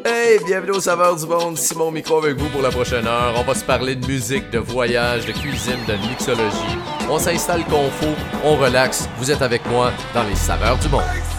Hey, bienvenue aux Saveurs du Monde, Simon Micro avec vous pour la prochaine heure. On va se parler de musique, de voyage, de cuisine, de mixologie. On s'installe qu'on faut, on relaxe. Vous êtes avec moi dans les Saveurs du Monde.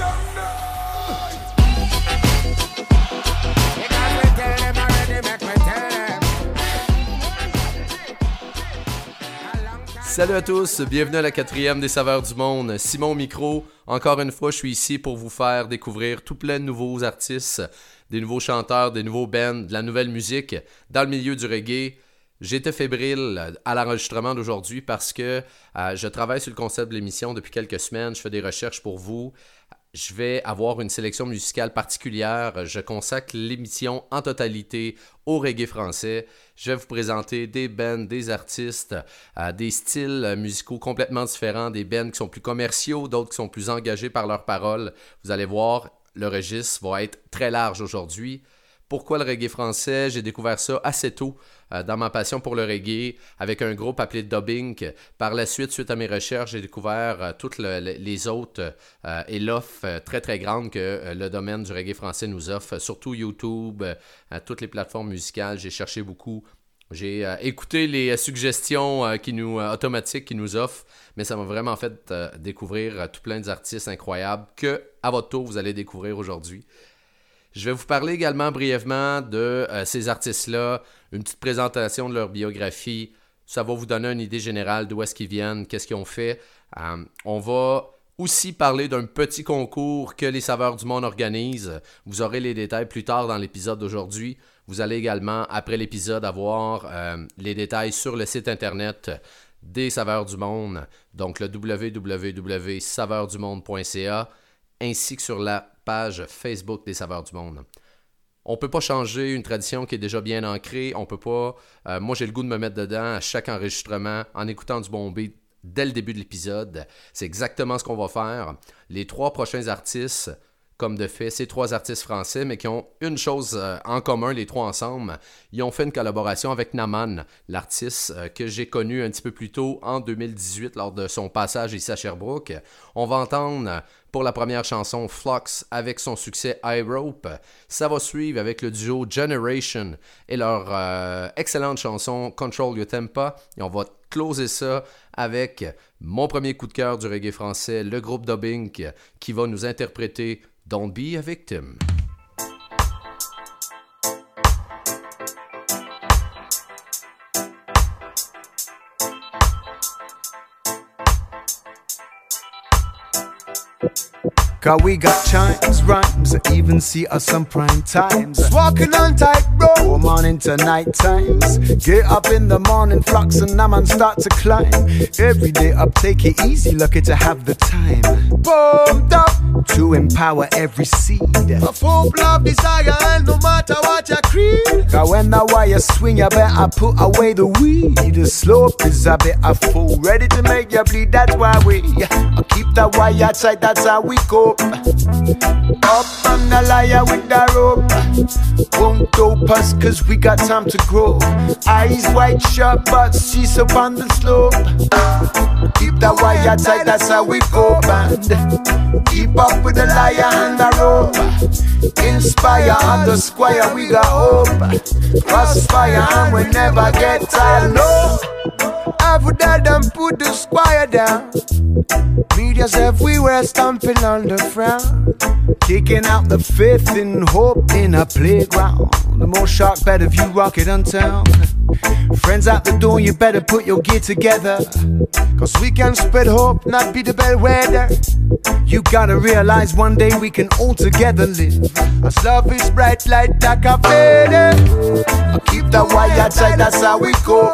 Salut à tous, bienvenue à la 4e des Saveurs du Monde, Simon Micro. Encore une fois, je suis ici pour vous faire découvrir tout plein de nouveaux artistes, des nouveaux chanteurs, des nouveaux bands, de la nouvelle musique dans le milieu du reggae. J'étais fébrile à l'enregistrement d'aujourd'hui parce que je travaille sur le concept de l'émission depuis quelques semaines, je fais des recherches pour vous. Je vais avoir une sélection musicale particulière. Je consacre l'émission en totalité au reggae français. Je vais vous présenter des bands, des artistes, des styles musicaux complètement différents, des bands qui sont plus commerciaux, d'autres qui sont plus engagés par leurs paroles. Vous allez voir, le registre va être très large aujourd'hui. Pourquoi le reggae français? J'ai découvert ça assez tôt dans ma passion pour le reggae avec un groupe appelé Dubbing. Par la suite à mes recherches, j'ai découvert toutes les autres et l'offre très très grande que le domaine du reggae français nous offre, surtout YouTube, toutes les plateformes musicales. J'ai cherché beaucoup. J'ai écouté les suggestions automatiques qu'ils nous offrent, mais ça m'a vraiment fait découvrir tout plein d'artistes incroyables que, à votre tour, vous allez découvrir aujourd'hui. Je vais vous parler également brièvement de ces artistes-là, une petite présentation de leur biographie. Ça va vous donner une idée générale d'où est-ce qu'ils viennent, qu'est-ce qu'ils ont fait. On va aussi parler d'un petit concours que les Saveurs du Monde organisent. Vous aurez les détails plus tard dans l'épisode d'aujourd'hui. Vous allez également, après l'épisode, avoir les détails sur le site internet des Saveurs du Monde, donc le www.saveursdumonde.ca, ainsi que sur la page Facebook des Saveurs du Monde. On ne peut pas changer une tradition qui est déjà bien ancrée. On peut pas. Moi, j'ai le goût de me mettre dedans à chaque enregistrement en écoutant du bon beat dès le début de l'épisode. C'est exactement ce qu'on va faire. Les 3 prochains artistes, comme de fait, c'est 3 artistes français, mais qui ont une chose en commun, les 3 ensemble. Ils ont fait une collaboration avec Naman, l'artiste que j'ai connu un petit peu plus tôt en 2018 lors de son passage ici à Sherbrooke. On va entendre pour la première chanson Flux avec son succès I Rope. Ça va suivre avec le duo Generation et leur excellente chanson Control Your Tempo. Et on va closer ça avec mon premier coup de cœur du reggae français, le groupe Dubbing, qui va nous interpréter Don't Be a Victim. Cause we got chimes, rhymes, even see us some prime times. Walking on tight road, from morning to night times. Get up in the morning, flux and Naman start to climb. Every day up, take it easy, lucky to have the time. Pumped up to empower every seed. A full of desire, and no matter what your creed. Cause when the wire swing, you better put away the weed. The slope is a bit of full, ready to make you bleed. That's why we keep the wire tight. That's how we go. Up on the lyre with the rope. Won't dope us cause we got time to grow. Eyes wide shut but she's up on the slope. Keep the wire tight, that's how we go, band. Keep up with the lyre and the rope. Inspire on the squire, we got hope. Crossfire and we never get tired, no. I would have them put the squire down. Media's everywhere stomping on the frown. Kicking out the fifth in hope in a playground. The more shark better if you rock it on town. Friends out the door, you better put your gear together. Cause we can spread hope, not be the bellwether. You gotta realize one day we can all together live. As love is bright light like a feather. Keep the wire tight, that's how we go.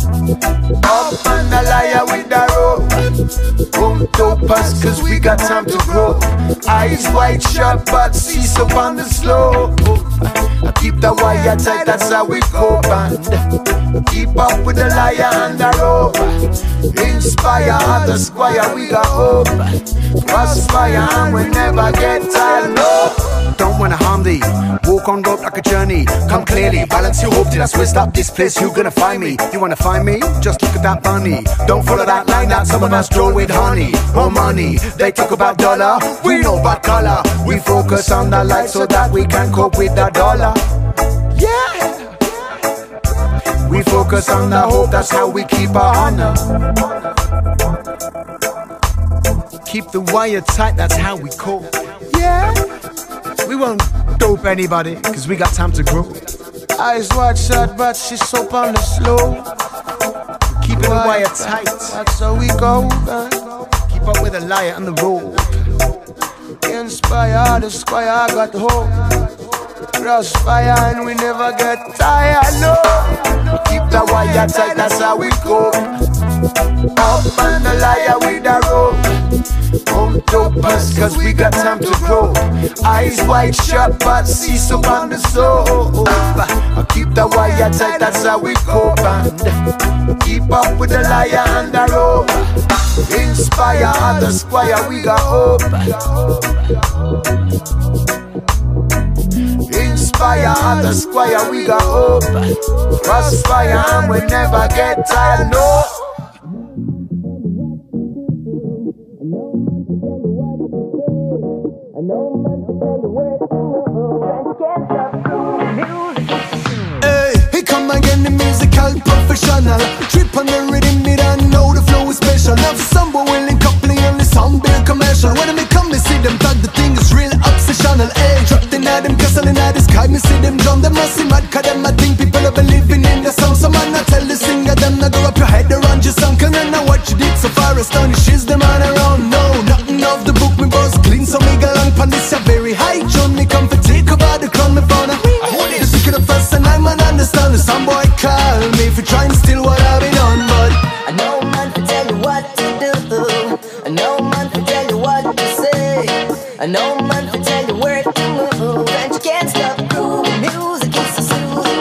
Up on the lyre with the rope. Won't dope us cause we got time to grow. Eyes wide shut but cease up on the slope. Keep the wire tight, that's how we go, band. Keep up with the lyre and the rope. Inspire the squire, we got hope. Crossfire and we never get tired, no. Don't wanna harm thee, walk on rope like a journey. Come clearly, balance your hope till I switch up this place. You gonna find me, you wanna find me? Just look at that bunny. Don't follow that line that someone else draw with honey or money. They talk about dollar, we know about color. We focus on the light so that we can cope with the a dollar. Yeah. We focus on the hope, that's how we keep our honor. Keep the wire tight, that's how we cope. Yeah. We won't dope anybody, cause we got time to grow. Eyes wide shut, but she's soap on the slow. Keep the wire tight, that's how we go. Keep up with the liar on the road. Inspire the squire, got hope. Crossfire and we never get tired, no. Keep the wire tight, that's how we go. Up on the liar with the rope. Don't dope us, cause we got time to grow. Eyes wide shut, but see so on the soul. Keep the wire tight, that's how we go, band. Keep up with the liar and the rope. Inspire on the squire, we got hope. Inspire on the squire, we got hope. Crossfire and we never get tired, no. Hey, here come again the musical professional. Trip on the rhythm, me don't know the flow is special. Love somewhere willing coupling on the sound bill commercial. When I come, me see them tag, the thing is real obsessional. Hey, trapped in them castle in the sky, me see them drum. Them must see mad, cause them I think people are believing in the song. So man, I tell the singer, them not go up your head around your song. Can I know what you did so far astonishes the man around. No, nothing of the book, me boss clean. So me go long pan this a very high tune. Me come for take over the crown, me found a the pick it up fast and I'm an understand. Some boy call me if you try and steal what I've been on. But I know man to tell you what to do. I know man to tell you what to say. I know man to tell you where to move. And you can't stop grooving. Music is so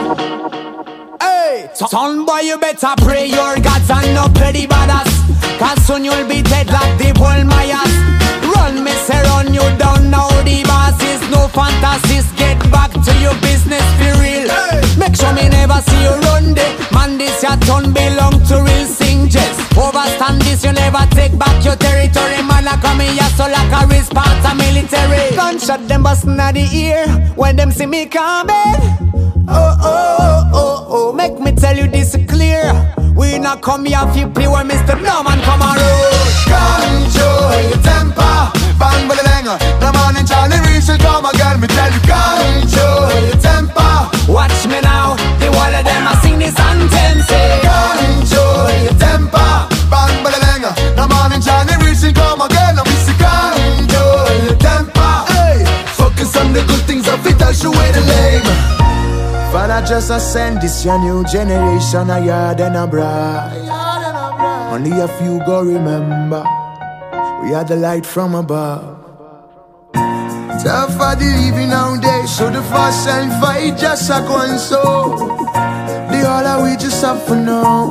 smooth. Hey, son boy, you better pray your gods and not play the badass. Cause soon you'll be dead like the whole Mayas. Run me, say run you down now the boss is no fantasies. Get back to your business, be real. Hey. Make sure me never see you run there. Man, this your turn belong to real singers. Overstand this, you never take back your territory. Man, I come in here so like a response a military. Gunshot them bustin' at the ear when them see me coming. Oh, oh, oh, oh, oh, make me tell you this clear. We not come here if play when Mr. Norman come on road. control your temper. Bang, bang, bang. The man in Johnny Reese will come again. Me tell you, control your temper. Watch me now, the wall of them I sing this anthem. Say control your temper. Bang, bang, bang. The man in Johnny Reese will come again. We say control your temper. Hey, focus on the good things of it. I'll show you the lame. Father just ascend this your new generation. A yard and a bride. Only a few go remember. We are the light from above. Tough for the living nowadays, so the fast and fight just a go and so. The all that we just have for now.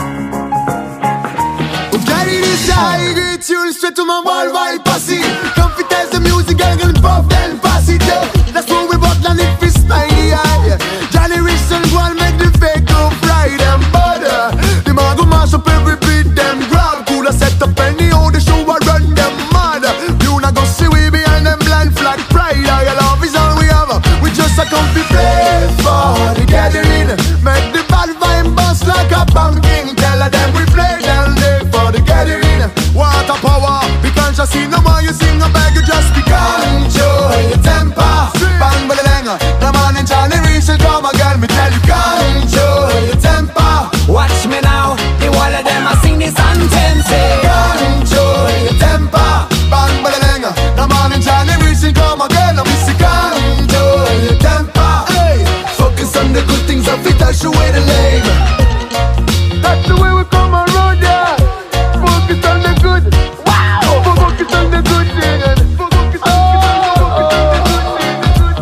We carry this high grade tune straight to my worldwide posse. Confidence the music and puff then pass it up. That's what we bought and if it's tiny eye. Johnny Rich and go and make the fake go fry them butter. The man go mash up every beat them grab. Cool set up any how the show I run them mad. You not go see we behind them blind flag pride. Your love is all we have. We just a come to play for the gathering. Make the bad vibe bust like a pumpkin. Tell them we play down there for the gathering. Water power, because you see no more you sing a beg you just be control your temper. Bang bang bang, the man in Johnny Reese will come again. Me tell you control your temper. watch me now, the wall of them I sing this anthem. Say control your temper. Bang bang bang, the man in Johnny Reese will come again. We say control your temper. Hey, focus on the good things of it. I'll show you the lame. That's the way we come around, yeah. Focus on the good. Wow. Focus on the good thing. Focus on the good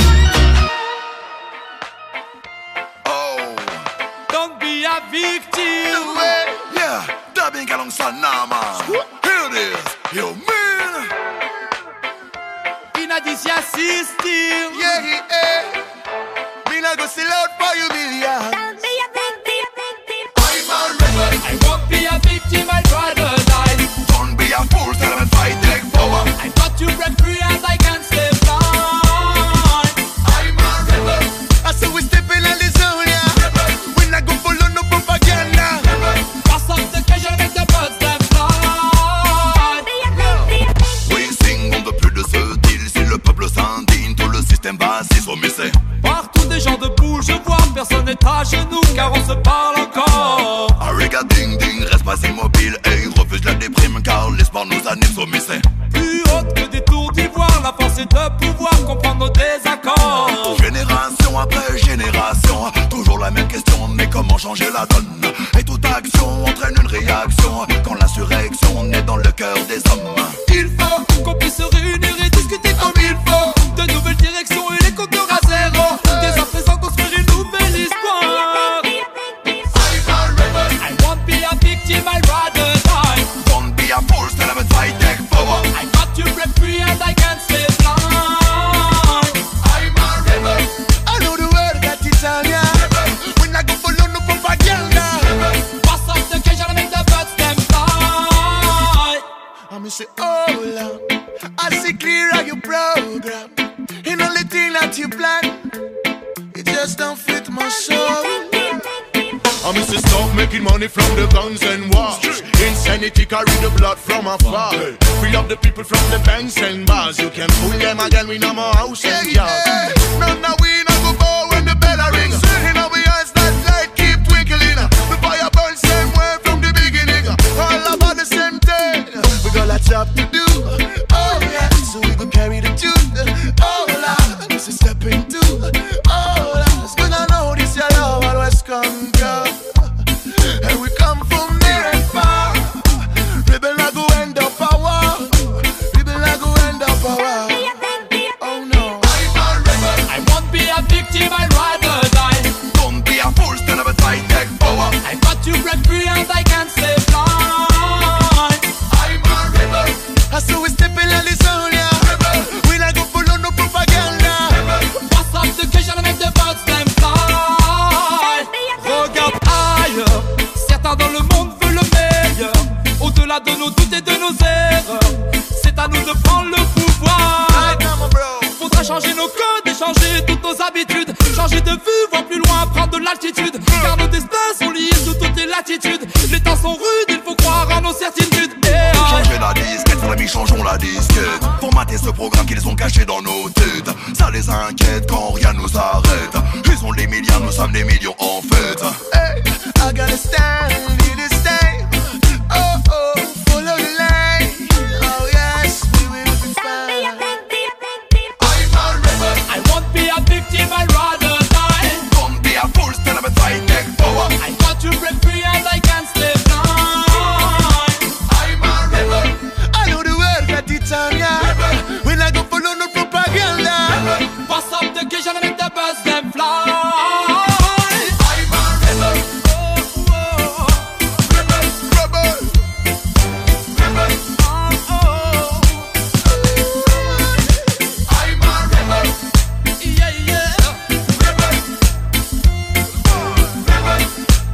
thing. Don't be a victim. Yeah, dubbing alongside Nama. Here it is, yo man. In a this ya system. Yeah, yeah. Me not go sell out for you million. Don't be a victim. I'm a rebel. I won't be a victim, I'd rather die. Don't be a fool, tell them and fight, take power. I got to break free as I can stay blind. I'm a se parle encore. Ariga ding ding, reste pas immobile. Hey, refuse la déprime car l'espoir nous anime, sommet. Plus haute que des tours d'ivoire, la force est de pouvoir comprendre nos désaccords. Génération après génération, toujours la même question, mais comment changer la donne? Et toute action entraîne une réaction, quand l'insurrection naît dans le cœur des hommes. Il faut qu'on puisse se réunir et discuter comme il faut, de nouvelles directions et les compteurs à zéro. Dès à présent construire une nouvelle histoire. I won't be a victim, I'd rather die. Don't be a fool, stand up and fight, take power. I got to break free and I can't stay blind. I'm a rebel. I know the word that Titania. When I go follow no propaganda. Pass off the cage and make the birds them fly. I'ma say, oh Lord, I see clear how you program. And only thing that you plan, it just don't fit my soul. I'ma say stop making money from the guns and wars. Insanity carry the blood from afar. Free up the people from the banks and bars. You can fool them again, we no more house and yard. Now we not go go when the bell a ring. In our eyes that light keep twinkling. The fire burns same way from the beginning. All about the same thing. We got lots up to do. Oh yeah, so we gon' carry the tune. Oh Lord, this is stepping two. Oh Lord, it's gonna know this your love always come come. And we come from near and far. Rebel I go end up power. Rebel I go end up power. Oh no. I won't be a victim, I'd rather die. Don't be a fool, stand up and fight, take power. I got to break free and I can't stay blind. I'm a rebel. I saw we stepping on the zone, yeah. We not go follow no propaganda. Pass off the cage and make the birds them fly. Regarde ailleurs, certains dans le monde veulent le meilleur. Au-delà de nos doutes et de nos erreurs, c'est à nous de prendre le pouvoir. Faudra changer nos codes et changer toutes nos habitudes. Changer de vue, voir plus loin, prendre de l'altitude. Car nos destins sont liés sous toutes les latitudes. Les temps sont rudes, il faut croire à nos certitudes. Changer la disquette, frère ami, changeons la disquette. Formater ce programme qu'ils ont caché dans nos têtes. Ça les inquiète quand rien nous arrête. Ils ont des milliards, nous sommes des millions en fait. Hey, I gotta stand in this time. Oh oh, follow the line. Oh yes, we will be fine. I'm a rebel. I won't be a victim, I'd rather die. Don't be a fool, stand up and fight, take power. I got to break free and I can't stay blind. I'm a rebel. I know the word that it's on ya. We not go follow no propaganda. Pass up the cage and make the birds them fly. I'm a rebel. Rebel, rebel. Rebel. I'm a rebel. Yeah, yeah. Rebel. Rebel.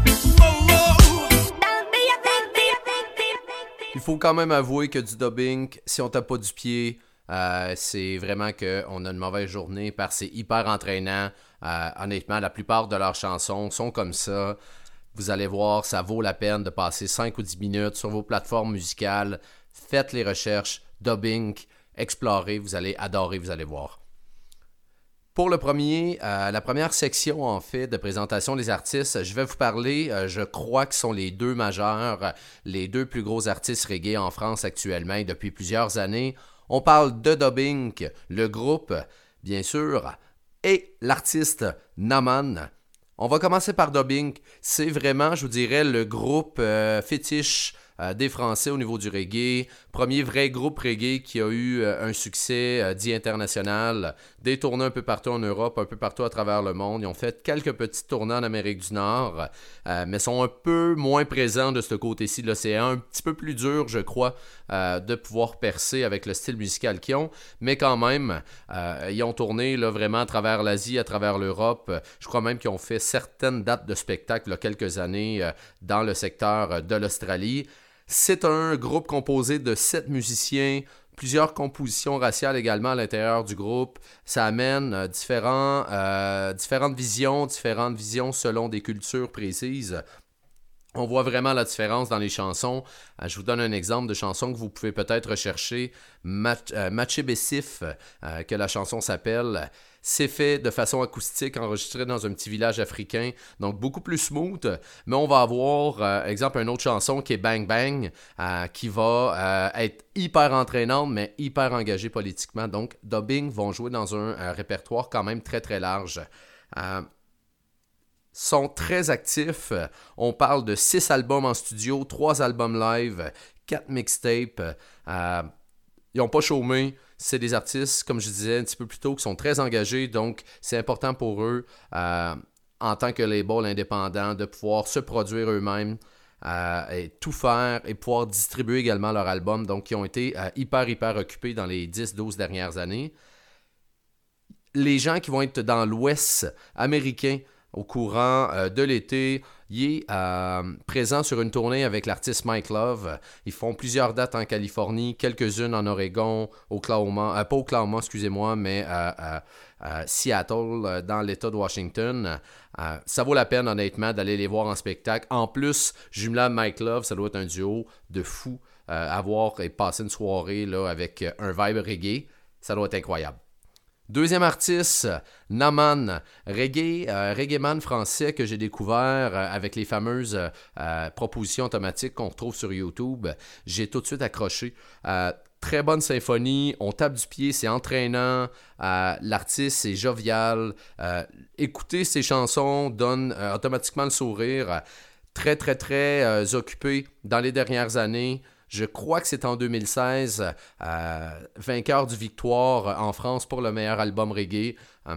Il faut quand même avouer que du dubbing, si on tape pas du pied, c'est vraiment qu'on a une mauvaise journée parce que c'est hyper entraînant. Honnêtement, la plupart de leurs chansons sont comme ça. Vous allez voir, ça vaut la peine de passer 5 ou 10 minutes sur vos plateformes musicales. Faites les recherches, dubbing, explorez, vous allez adorer, vous allez voir. Pour le premier, la première section en fait de présentation des artistes, je vais vous parler, je crois que sont les deux majeurs, les deux plus gros artistes reggae en France actuellement et depuis plusieurs années. On parle de Dubbing, le groupe, bien sûr, et l'artiste Naman. On va commencer par Dubbing. C'est vraiment, je vous dirais, le groupe fétiche des Français au niveau du reggae. Premier vrai groupe reggae qui a eu un succès dit international, des tournées un peu partout en Europe, un peu partout à travers le monde. Ils ont fait quelques petites tournées en Amérique du Nord, mais sont un peu moins présents de ce côté-ci. Là, c'est un petit peu plus dur, je crois, de pouvoir percer avec le style musical qu'ils ont, mais quand même, ils ont tourné là, vraiment à travers l'Asie, à travers l'Europe. Je crois même qu'ils ont fait certaines dates de spectacle il y a quelques années dans le secteur de l'Australie. C'est un groupe composé de 7 musiciens, plusieurs compositions raciales également à l'intérieur du groupe. Ça amène différentes visions selon des cultures précises. On voit vraiment la différence dans les chansons. Je vous donne un exemple de chanson que vous pouvez peut-être rechercher. Matchébessif, que la chanson s'appelle. C'est fait de façon acoustique, enregistré dans un petit village africain. Donc, beaucoup plus smooth. Mais on va avoir, exemple, une autre chanson qui est Bang Bang, qui va être hyper entraînante, mais hyper engagée politiquement. Donc, Dubbing vont jouer dans un répertoire quand même très, très large. Sont très actifs. On parle de 6 albums en studio, 3 albums live, 4 mixtapes. Ils n'ont pas chômé. C'est des artistes, comme je disais un petit peu plus tôt, qui sont très engagés. Donc, c'est important pour eux, en tant que label indépendant, de pouvoir se produire eux-mêmes et tout faire et pouvoir distribuer également leur album. Donc, ils ont été hyper occupés dans les 10-12 dernières années. Les gens qui vont être dans l'Ouest américain, au courant de l'été, il est présent sur une tournée avec l'artiste Mike Love. Ils font plusieurs dates en Californie, quelques-unes en Oregon, Oklahoma, pas Oklahoma, excusez-moi, mais Seattle, dans l'État de Washington. Ça vaut la peine, honnêtement, d'aller les voir en spectacle. En plus, jumelable Mike Love, ça doit être un duo de fou. Avoir et passer une soirée là, avec un vibe reggae, ça doit être incroyable. Deuxième artiste, Naman, reggae man français que j'ai découvert avec les fameuses propositions automatiques qu'on retrouve sur YouTube. J'ai tout de suite accroché. Très bonne symphonie, on tape du pied, c'est entraînant, l'artiste est jovial. Écouter ses chansons donne automatiquement le sourire. Très occupé dans les dernières années. Je crois que c'est en 2016, vainqueur du Victoire en France pour le meilleur album reggae.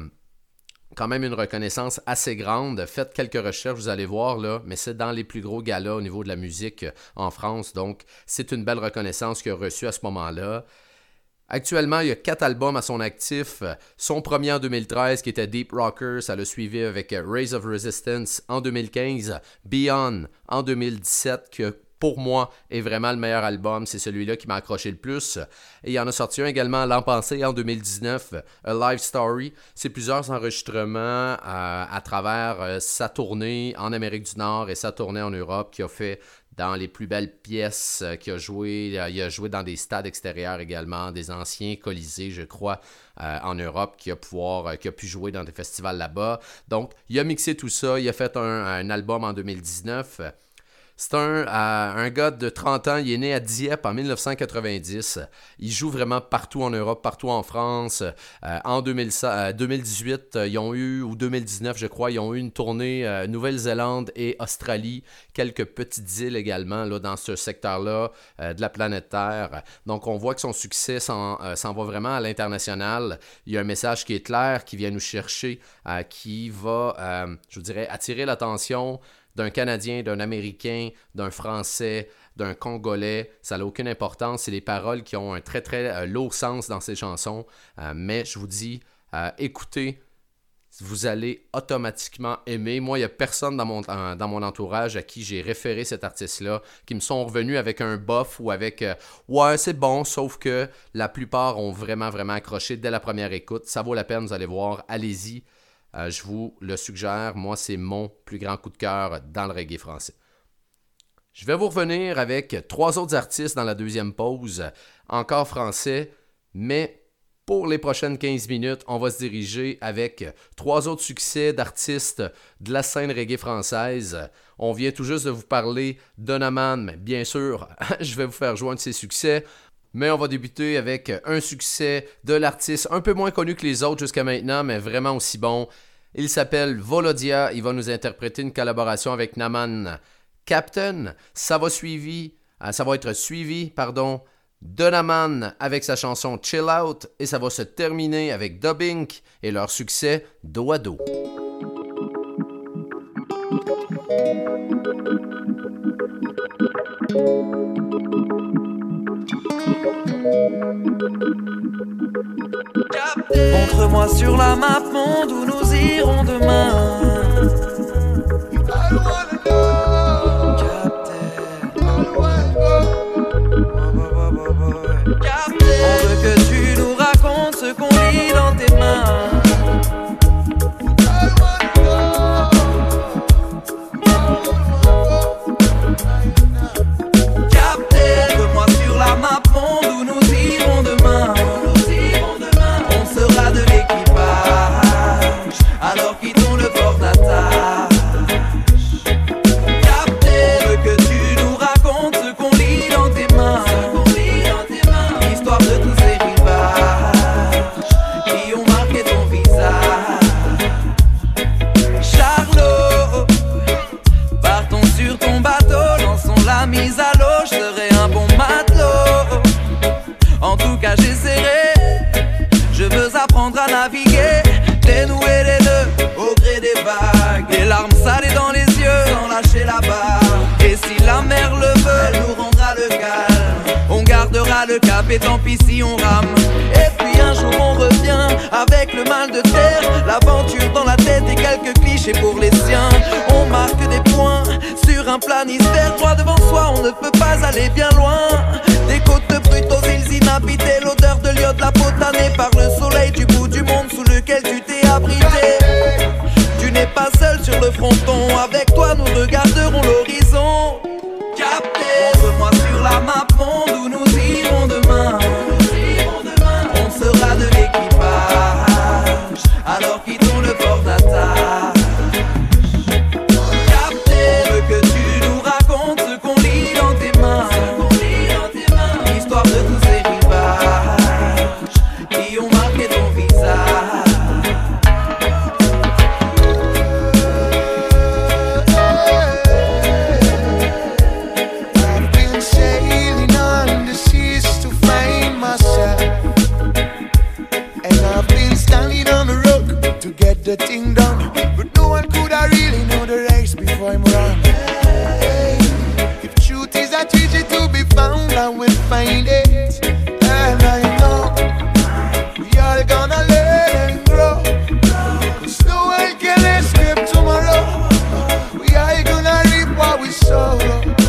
Quand même une reconnaissance assez grande. Faites quelques recherches, vous allez voir, là, mais c'est dans les plus gros galas au niveau de la musique en France. Donc, c'est une belle reconnaissance qu'il a reçue à ce moment-là. Actuellement, il y a 4 albums à son actif. Son premier en 2013 qui était Deep Rocker, ça l'a suivi avec Rays of Resistance en 2015. Beyond en 2017 qui a pour moi, est vraiment le meilleur album. C'est celui-là qui m'a accroché le plus. Et il en a sorti un également l'an passé, en 2019, A Live Story. C'est plusieurs enregistrements à travers sa tournée en Amérique du Nord et sa tournée en Europe qu'il a fait dans les plus belles pièces qu'il a joué. Il a joué dans des stades extérieurs également, des anciens Colisées, je crois, en Europe, qui a pu jouer dans des festivals là-bas. Donc, il a mixé tout ça. Il a fait un album en 2019. C'est un gars de 30 ans, il est né à Dieppe en 1990. Il joue vraiment partout en Europe, partout en France. En 2018, ils ont eu, ou 2019 je crois, ils ont eu une tournée Nouvelle-Zélande et Australie. Quelques petites îles également là, dans ce secteur-là de la planète Terre. Donc on voit que son succès s'en va vraiment à l'international. Il y a un message qui est clair, qui vient nous chercher, qui va, je vous dirais, attirer l'attention d'un Canadien, d'un Américain, d'un Français, d'un Congolais. Ça n'a aucune importance. C'est les paroles qui ont un très lourd sens dans ces chansons. Mais je vous dis, écoutez, vous allez automatiquement aimer. Moi, il n'y a personne dans mon entourage à qui j'ai référé cet artiste-là qui me sont revenus avec un bof ou avec « Ouais, c'est bon », sauf que la plupart ont vraiment accroché dès la première écoute. Ça vaut la peine, vous allez voir. Allez-y. Je vous le suggère, moi c'est mon plus grand coup de cœur dans le reggae français. Je vais vous revenir avec 3 autres artistes dans la deuxième pause, encore français, mais pour les prochaines 15 minutes, on va se diriger avec 3 autres succès d'artistes de la scène reggae française. On vient tout juste de vous parler d'Onaman, mais bien sûr, je vais vous faire jouer un de ses succès. Mais on va débuter avec un succès de l'artiste un peu moins connu que les autres jusqu'à maintenant, mais vraiment aussi bon. Il s'appelle Volodia. Il va nous interpréter une collaboration avec Naman. Captain, ça va être suivi de Naman avec sa chanson Chill Out. Et ça va se terminer avec Dubbing et leur succès Dos à Dos. Montre-moi sur la map monde où nous irons demain. On veut que tu nous racontes ce qu'on lit dans tes mains. larmes salées dans les yeux, sans lâcher la barre. Et si la mer le veut, elle nous rendra le calme. On gardera le cap et tant pis si on rame. Et puis un jour on revient avec le mal de terre, l'aventure dans la tête et quelques clichés pour les siens. On marque des points sur un planisphère, droit devant soi, on ne peut pas aller bien loin. Des côtes brutes aux îles inhabitées, l'odeur de l'iode, la peau tannée par le soleil du bout du monde sous lequel tu t'es abrité. Tu n'es pas seul sur le fronton, avec toi nous regarderons l'horizon. Capté, montre-moi sur la map monde où nous irons demain. On sera de l'équipage, alors quittons le port d'attache. Capté, on veut que tu nous racontes ce qu'on lit dans tes mains. L'histoire de tous ces rivages qui ont marqué ton visage. To get the thing done, but no one could have really know the race before him run. Hey, if truth is that easy to be found, I will find it. And I know we are gonna learn and grow, 'cause no one can escape tomorrow. We are gonna reap what we sow.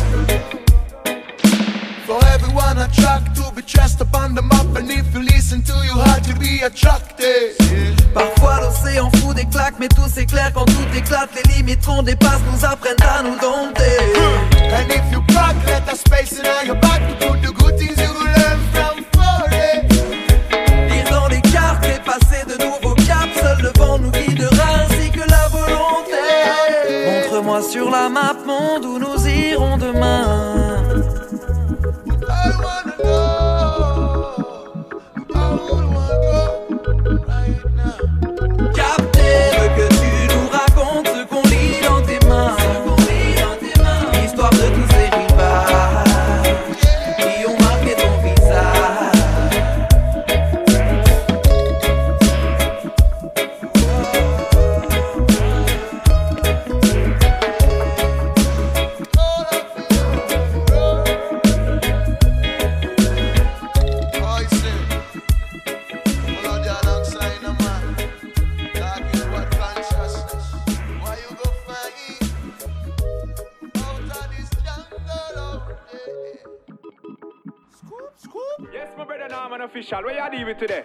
For everyone a track to be traced upon the map, and if you listen to your heart, you'll be attracted. Parfois l'océan fout des claques, mais tout s'éclaire quand tout éclate. Les limites qu'on dépasse nous apprennent à nous dompter. And if you crack, let the space in your back to put the good things you will learn from forest. Lire dans les cartes et passer de nouveaux caps, seul le vent nous guidera ainsi que la volonté. Montre-moi sur la map monde où nous irons demain. Official, where you deal with today?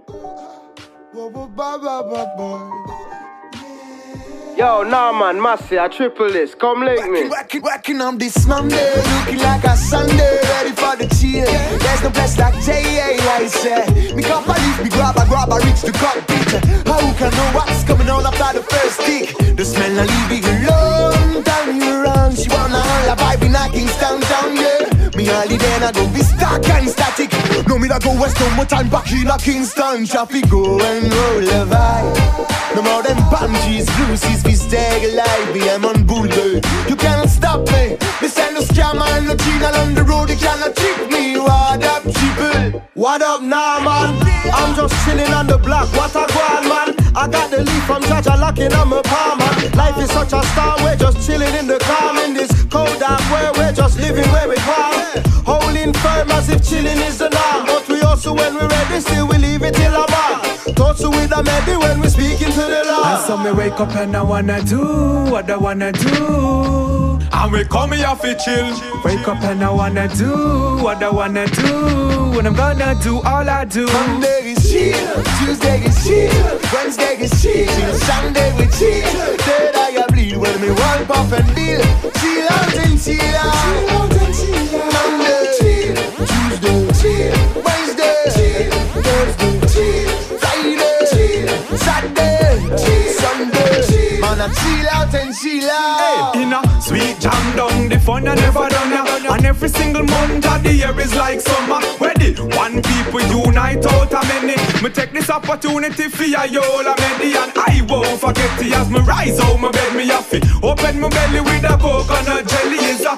Yo, nah man, Massey, I triple this, come link me. Working on this Monday, looking like a Sunday, ready for the chill. There's no place like J.A. I say. Me can't believe me grab a reach the cockpit. How can know what's coming on after the first stick? The smell of leaving alone, tell me wrong. She wanna lullaby, be knocking down, yeah. Me holiday and I go be stuck and static. No me that go west, no more time back in a Kingston. Traffic go and roll a vibe. No more them palm trees, blue seas, we stay alive. Me I'm on bulldog, you cannot stop me. This ain't no scammer and no cheater on the road. You cannot trick me. What up, people? What up now, man? I'm just chilling on the block. What a grand man. I got the leaf from Jaja locking on my palm, man. Life is such a storm. We're just chilling in the calm in this cold dark where we're just living where we palm. Holding firm as if chilling is the norm. But we also when we're ready, still we leave it till I'm on. Thoughts with a maybe when we speaking to the Lord. And so me wake up and I wanna do what I wanna do. And we come here for chill. Wake up and I wanna do what I wanna do. And I'm gonna do all I do. Monday is chill, Tuesday is chill, Wednesday is chill, Sunday we chill. Third I bleed when me one puff and deal. Chill out and chill out. Monday chill, Tuesday chill, Wednesday chill, Thursday chill, Friday chill, Saturday chill, Sunday chill. Man I chill out and chill out. Hey, in a sweet jam down, the fun I never done ya. And every single month of the year is like summer. Where the one people unite out of many. Me take this opportunity for ya yola many. And I won't forget it as me rise out my bed me happy. Open my belly with a coconut jelly. Is a beauty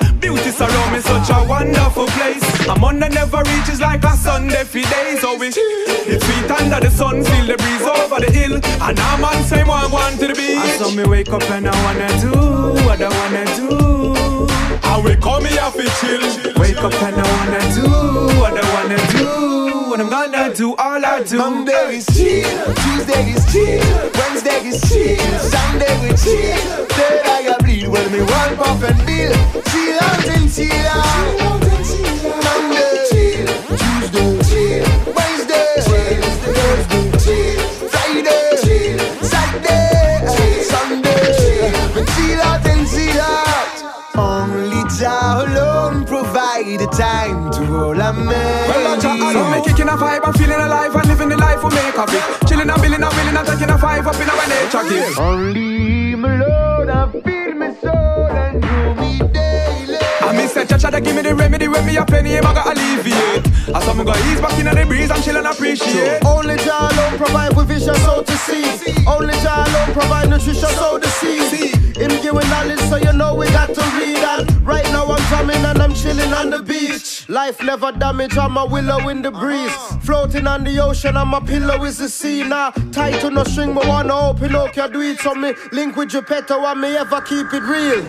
this around me such a wonderful place. A Monday never reaches like a Sunday for days. So it's feet under the sun, feel the breeze over the hill. And a man say one to the beach. And so me wake up and I wanna do what I wanna do. I wake up me have to chill. Wake up and I wanna do what I wanna do. What I'm gonna do, all I do. Monday is chill, Tuesday is chill, Wednesday is chill, Sunday we chill. Third I got bleed, well me one pop and bill. Chill out and chill out. Monday chill, Tuesday chill, Wednesday chill, Thursday chill, Friday chill, Saturday Sunday we chill out and chill out. Only Jah alone provide the time to roll a man. Well, Jah alone me kicking a vibe, I'm feeling alive and living the life we make of it. Chilling and billing and willing and taking a vibe up in our nature give. Only my Lord and feed me soul and do me daily. I miss that Jah give me the remedy when me a penny him I got alleviate. As I'm gonna ease back in the breeze and chill and appreciate. Only Jah alone provide with vision so to see. Only Jah alone provide nutrition so to see. Him giving knowledge so you know we got to read. And right now I'm jamming and I'm chilling on the beach. Life never damage, I'm a willow in the breeze. Floating on the ocean and my pillow is the sea. Now tight to no string but wanna open up, you do it so me link with Geppetto and me ever keep it real.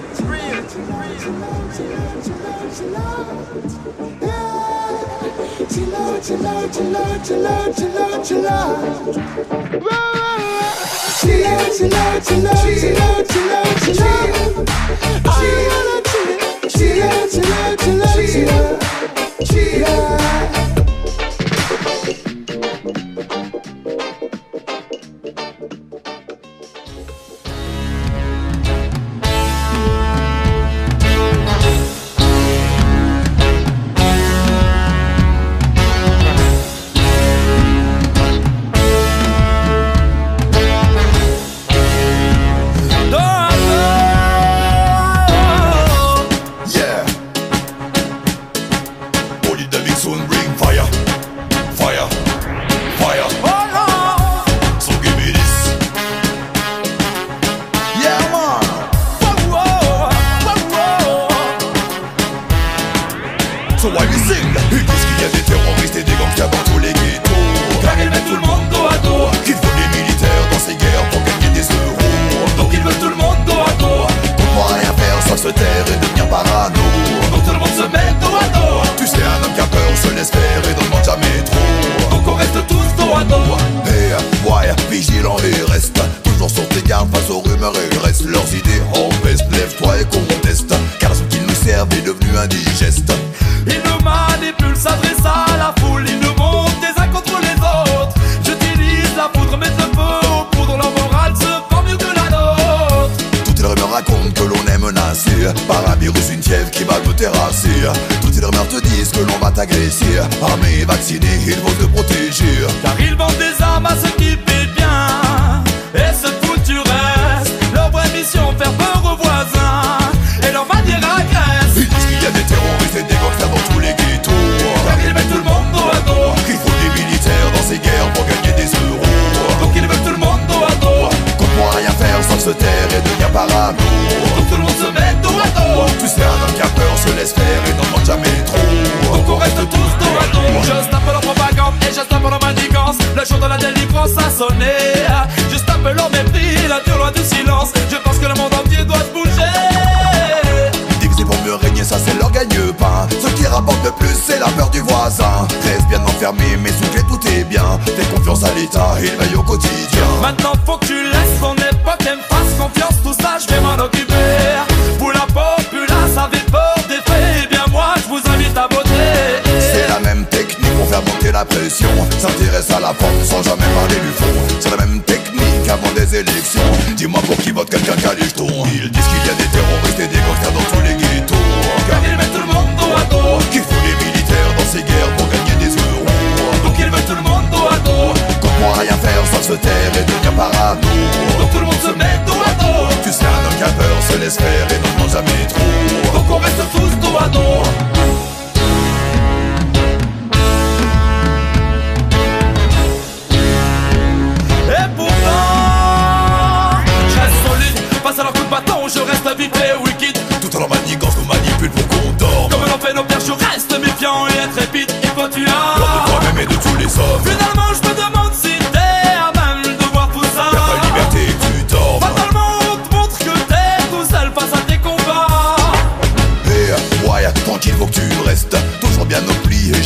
Chill out, chill out, chill out, chill out, chill out, chill out. Chill out, chill out, chill out, chill out, chill out, chill out. Chill out, chill out, chill out, chill out, chill out. Armés, vaccinés, ils vont te protéger. Car ils vendent des armes à ceux qui paient bien. Et ceux foutus restent. Leur vraie mission, faire peur aux voisins. Et leur manière agresse. Ils disent qu'il y a des terroristes et des gangsters dans tous les ghettos. Car ils mettent tout le monde dos à dos. Qu'il faut des militaires dans ces guerres pour gagner des euros. Donc ils veulent tout le monde dos à dos. Qu'on ne pourra rien faire sans se taire et devenir parano. Donc tout le monde se met dos à dos. Tu sais, un homme qui a peur se laisse faire et n'en demande jamais trop. Donc on reste tous dos à dos. Je tape leur propagande et je tape leur manigance. Le jour de la délivrance a sonné. Je tape leur mépris, la loi du silence. Je pense que le monde entier doit se bouger. Diviser pour mieux régner, ça c'est leur gagne-pain. Ce qui rapporte le plus, c'est la peur du voisin. Reste bien enfermé, mais sous clé tout est bien. Fais confiance à l'État, il veille au quotidien. Maintenant faut que tu laisses ton époque, elle me fasse confiance. Tout ça, je vais m'en occuper. Pour la populace avait peur des faits. Eh bien moi, je vous invite à voter. C'est la même technique pour faire monter la pression. S'intéresse à la forme sans jamais parler du fond. C'est la même technique avant des élections. Dis-moi pour qui vote quelqu'un calicheton. Ils disent qu'il y a des terroristes et des gangsters dans tous les ghettos. Car ils mettent tout le monde dos à dos. Qu'il faut des militaires dans ces guerres pour gagner des euros. Donc ils veulent tout le monde dos à dos. Qu'on ne pourra rien faire sans se taire et devenir parano. Donc tout le monde se met dos à dos. Tu sais, un homme qui a peur se laisse faire et n'en demande jamais trop. Donc on reste tous dos à dos. Et pourtant, je reste solide. Face à leur coup de bâton, je reste vif et wicked. Tout en leur manigance nous manipule pour qu'on dort.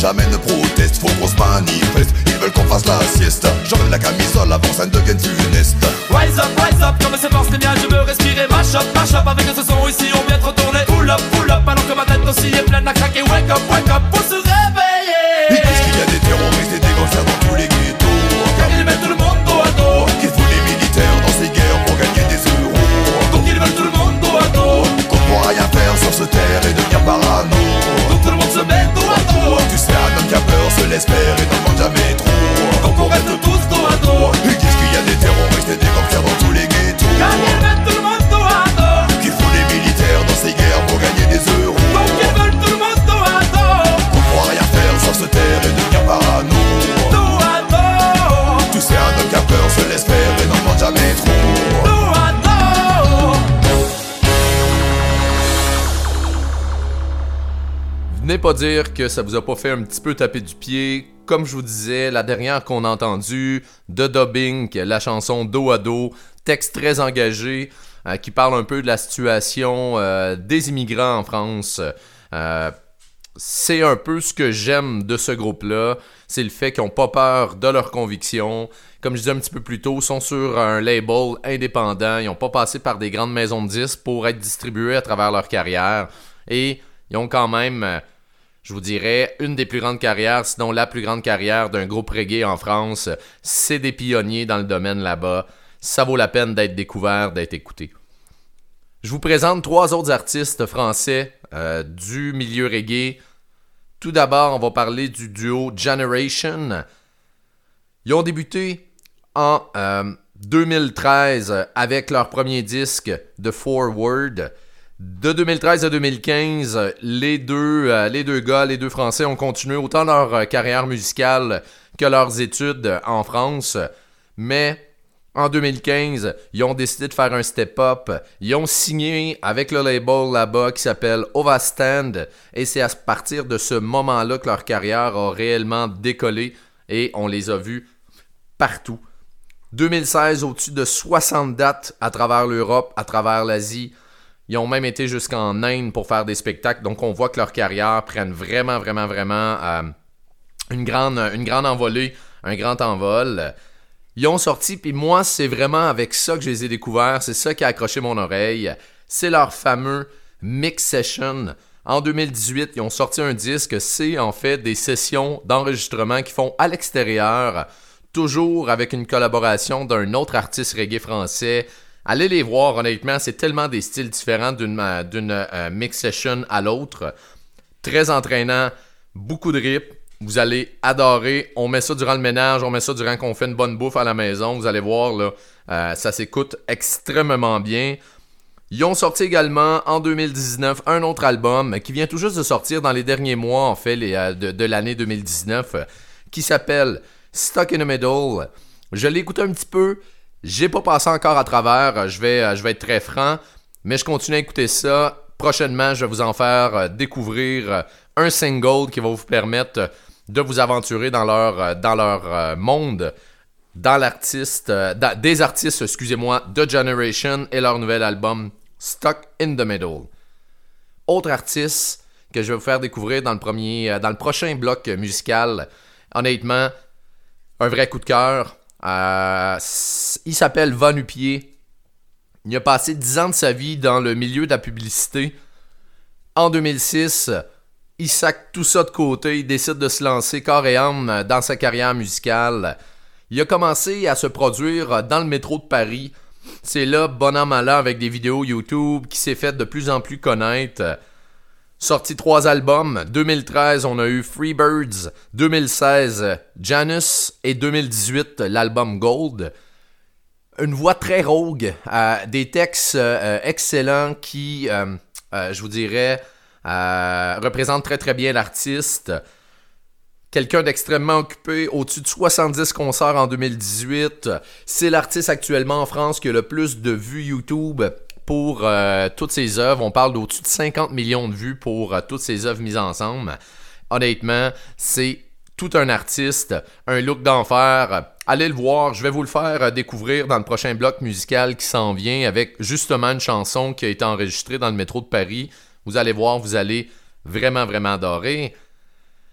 jamais ne proteste, faut qu'on se manifeste. Ils veulent qu'on fasse la sieste. J'enlève la camisole avant que ça ne devienne funeste. Rise up, comme c'est force les miens, je veux respirer. Mash up, avec ce son ici, on vient de retourner. Pull up, alors que ma tête aussi est pleine à craquer. Wake up, pour se réveiller. Ils disent qu'il y a des terroristes et des gangsters dans tous les ghettos. Car ils mettent tout le monde dos à dos. Qu'il faut les militaires dans ces guerres pour gagner des euros. Donc ils veulent tout le monde dos à dos. Qu'on pourra rien faire sur ce terre et devenir parano. Donc tout le monde se met dos à dos. Tu sais, un homme qui a peur se laisse faire et n'en demande jamais trop. Donc on reste tous dos à dos. Ils disent qu'il y a des terroristes et des gangsters dans tous les ghettos. Car ils mettent tout le monde dos à dos. Qu'il faut les militaires dans ces guerres pour gagner des euros. Donc ils veulent tout le monde dos à dos. Qu'on pourra rien faire sur ce terre et devenir parano. Dos à dos. Tu sais, un homme qui a peur se laisse faire et n'en demande jamais trop. Dos à dos. Venez pas dire que ça vous a pas fait un petit peu taper du pied. Comme je vous disais, la dernière qu'on a entendue, de Dubbing, la chanson Dos à dos, texte très engagé, qui parle un peu de la situation des immigrants en France. C'est un peu ce que j'aime de ce groupe-là, c'est le fait qu'ils n'ont pas peur de leurs convictions. Comme je disais un petit peu plus tôt, ils sont sur un label indépendant, ils n'ont pas passé par des grandes maisons de disques pour être distribués à travers leur carrière. Et ils ont quand même, je vous dirais, une des plus grandes carrières, sinon la plus grande carrière d'un groupe reggae en France. C'est des pionniers dans le domaine là-bas. Ça vaut la peine d'être découvert, d'être écouté. Je vous présente 3 autres artistes français du milieu reggae. Tout d'abord, on va parler du duo Generation. Ils ont débuté en 2013 avec leur premier disque The Forward. De 2013 à 2015, les deux gars, les deux Français ont continué autant leur carrière musicale que leurs études en France. Mais en 2015, ils ont décidé de faire un step-up. Ils ont signé avec le label là-bas qui s'appelle Overstand. Et c'est à partir de ce moment-là que leur carrière a réellement décollé. Et on les a vus partout. 2016, au-dessus de 60 dates à travers l'Europe, à travers l'Asie. Ils ont même été jusqu'en Inde pour faire des spectacles. Donc on voit que leur carrière prenne vraiment une grande envolée, un grand envol. Ils ont sorti, puis moi, c'est vraiment avec ça que je les ai découverts. C'est ça qui a accroché mon oreille. C'est leur fameux Mix Session. En 2018, ils ont sorti un disque. C'est en fait des sessions d'enregistrement qu'ils font à l'extérieur, toujours avec une collaboration d'un autre artiste reggae français. Allez les voir, honnêtement, c'est tellement des styles différents d'une mix session à l'autre. Très entraînant, beaucoup de rip. Vous allez adorer. On met ça durant le ménage, on met ça durant qu'on fait une bonne bouffe à la maison. Vous allez voir, là, ça s'écoute extrêmement bien. Ils ont sorti également en 2019 un autre album qui vient tout juste de sortir dans les derniers mois, en fait, de l'année 2019, qui s'appelle Stuck in the Middle. Je l'ai écouté un petit peu. J'ai pas passé encore à travers, je vais être très franc, mais je continue à écouter ça. Prochainement, je vais vous en faire découvrir un single qui va vous permettre de vous aventurer dans leur monde, dans des artistes, de Generation et leur nouvel album Stuck in the Middle. Autre artiste que je vais vous faire découvrir dans le prochain bloc musical, honnêtement, un vrai coup de cœur. Il s'appelle Va-Nu-Pied. Il a passé 10 ans de sa vie dans le milieu de la publicité. En 2006, il sac tout ça de côté. Il décide de se lancer corps et âme dans sa carrière musicale. Il a commencé à se produire dans le métro de Paris. C'est là, bon an mal an, avec des vidéos YouTube, qui s'est fait de plus en plus connaître. Sorti 3 albums. 2013, on a eu Freebirds. 2016, Janus. Et 2018, l'album Gold. Une voix très rogue. Des textes excellents qui, je vous dirais, représentent très très bien l'artiste. Quelqu'un d'extrêmement occupé, au-dessus de 70 concerts en 2018. C'est l'artiste actuellement en France qui a le plus de vues YouTube pour toutes ses œuvres. On parle d'au-dessus de 50 millions de vues pour toutes ses œuvres mises ensemble. Honnêtement, c'est tout un artiste, un look d'enfer. Allez le voir, je vais vous le faire découvrir dans le prochain bloc musical qui s'en vient avec justement une chanson qui a été enregistrée dans le métro de Paris. Vous allez voir, vous allez vraiment adorer.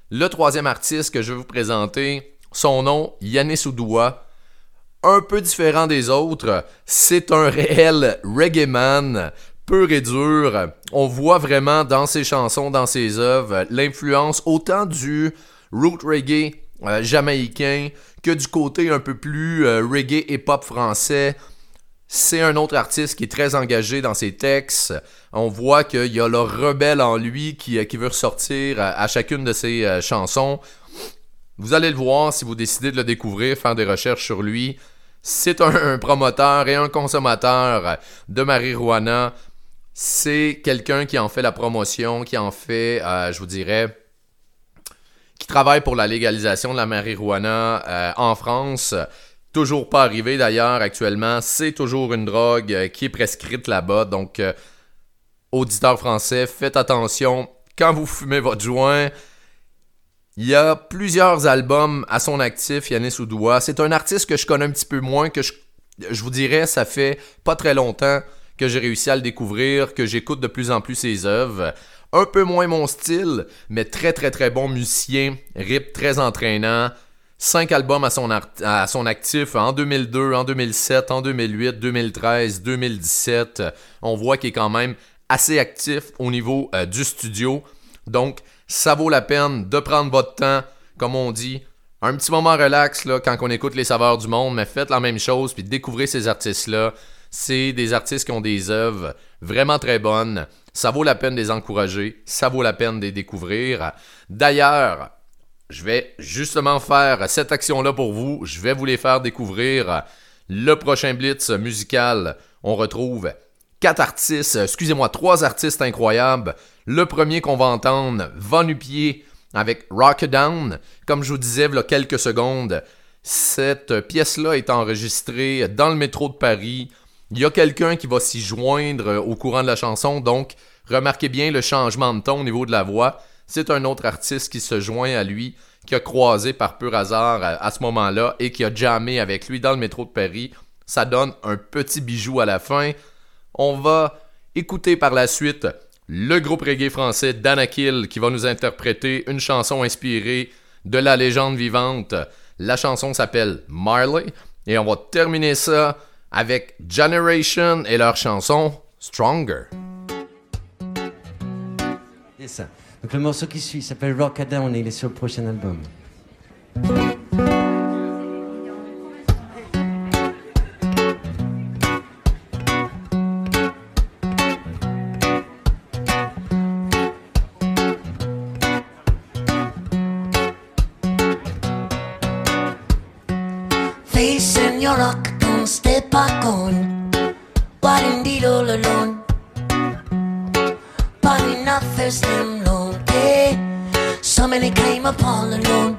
Le troisième artiste que je vais vous présenter, son nom, Yannis Oudoua. Un peu différent des autres, c'est un réel reggae man, pur et dur. On voit vraiment dans ses chansons, dans ses œuvres, l'influence autant du root reggae jamaïcain que du côté un peu plus reggae et pop français. C'est un autre artiste qui est très engagé dans ses textes. On voit qu'il y a le rebelle en lui qui veut ressortir à chacune de ses chansons. Vous allez le voir si vous décidez de le découvrir, faire des recherches sur lui. C'est un promoteur et un consommateur de marijuana. C'est quelqu'un qui en fait la promotion, qui en fait, je vous dirais, qui travaille pour la légalisation de la marijuana en France. Toujours pas arrivé d'ailleurs actuellement. C'est toujours une drogue qui est prescrite là-bas. Donc, auditeurs français, faites attention quand vous fumez votre joint. Il y a plusieurs albums à son actif, Yannis Oudoua. C'est un artiste que je connais un petit peu moins, que je vous dirais, ça fait pas très longtemps que j'ai réussi à le découvrir, que j'écoute de plus en plus ses œuvres. Un peu moins mon style, mais très très très bon musicien, rip très entraînant. 5 albums à son actif en 2002, en 2007, en 2008, 2013, 2017. On voit qu'il est quand même assez actif au niveau du studio. Donc, ça vaut la peine de prendre votre temps, comme on dit. Un petit moment relax là, quand on écoute les saveurs du monde, mais faites la même chose puis découvrez ces artistes-là. C'est des artistes qui ont des œuvres vraiment très bonnes. Ça vaut la peine de les encourager. Ça vaut la peine de les découvrir. D'ailleurs, je vais justement faire cette action-là pour vous. Je vais vous les faire découvrir. Le prochain Blitz musical, on retrouve 3 artistes incroyables. Le premier qu'on va entendre, Von Upier avec Rock Down. Comme je vous disais il y a quelques secondes, cette pièce-là est enregistrée dans le métro de Paris. Il y a quelqu'un qui va s'y joindre au courant de la chanson, donc remarquez bien le changement de ton au niveau de la voix. C'est un autre artiste qui se joint à lui, qui a croisé par pur hasard à ce moment-là et qui a jammé avec lui dans le métro de Paris. Ça donne un petit bijou à la fin. On va écouter par la suite le groupe reggae français Danakil qui va nous interpréter une chanson inspirée de la légende vivante. La chanson s'appelle Marley et on va terminer ça avec Generation et leur chanson Stronger. C'est ça. Donc le morceau qui suit s'appelle Rock Down et il est sur le prochain album. Facing your rock, don't step back on. What indeed all alone. Buying up first them long day. So many came up all alone.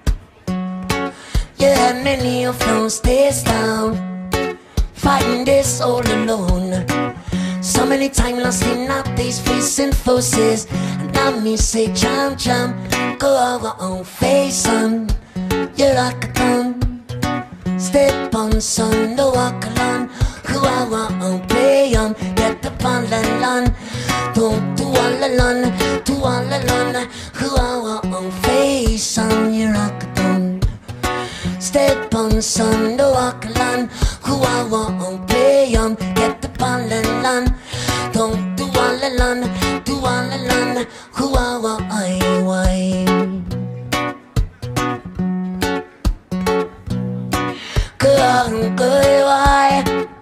You had many of those stays down. Fighting this all alone. So many times lost in out these facing forces. And now me say jump, jump. Go our own face on. You rock a ton. Step on son, no walk alone. Who I want on play on. Get up on the lawn. Don't do all alone, do all alone. Who I want on face on. You rock a ton. Step on son, no walk alone. Who I want on play on. Get up on the lawn. Don't do all alone, do all alone. Who I want why. Good why.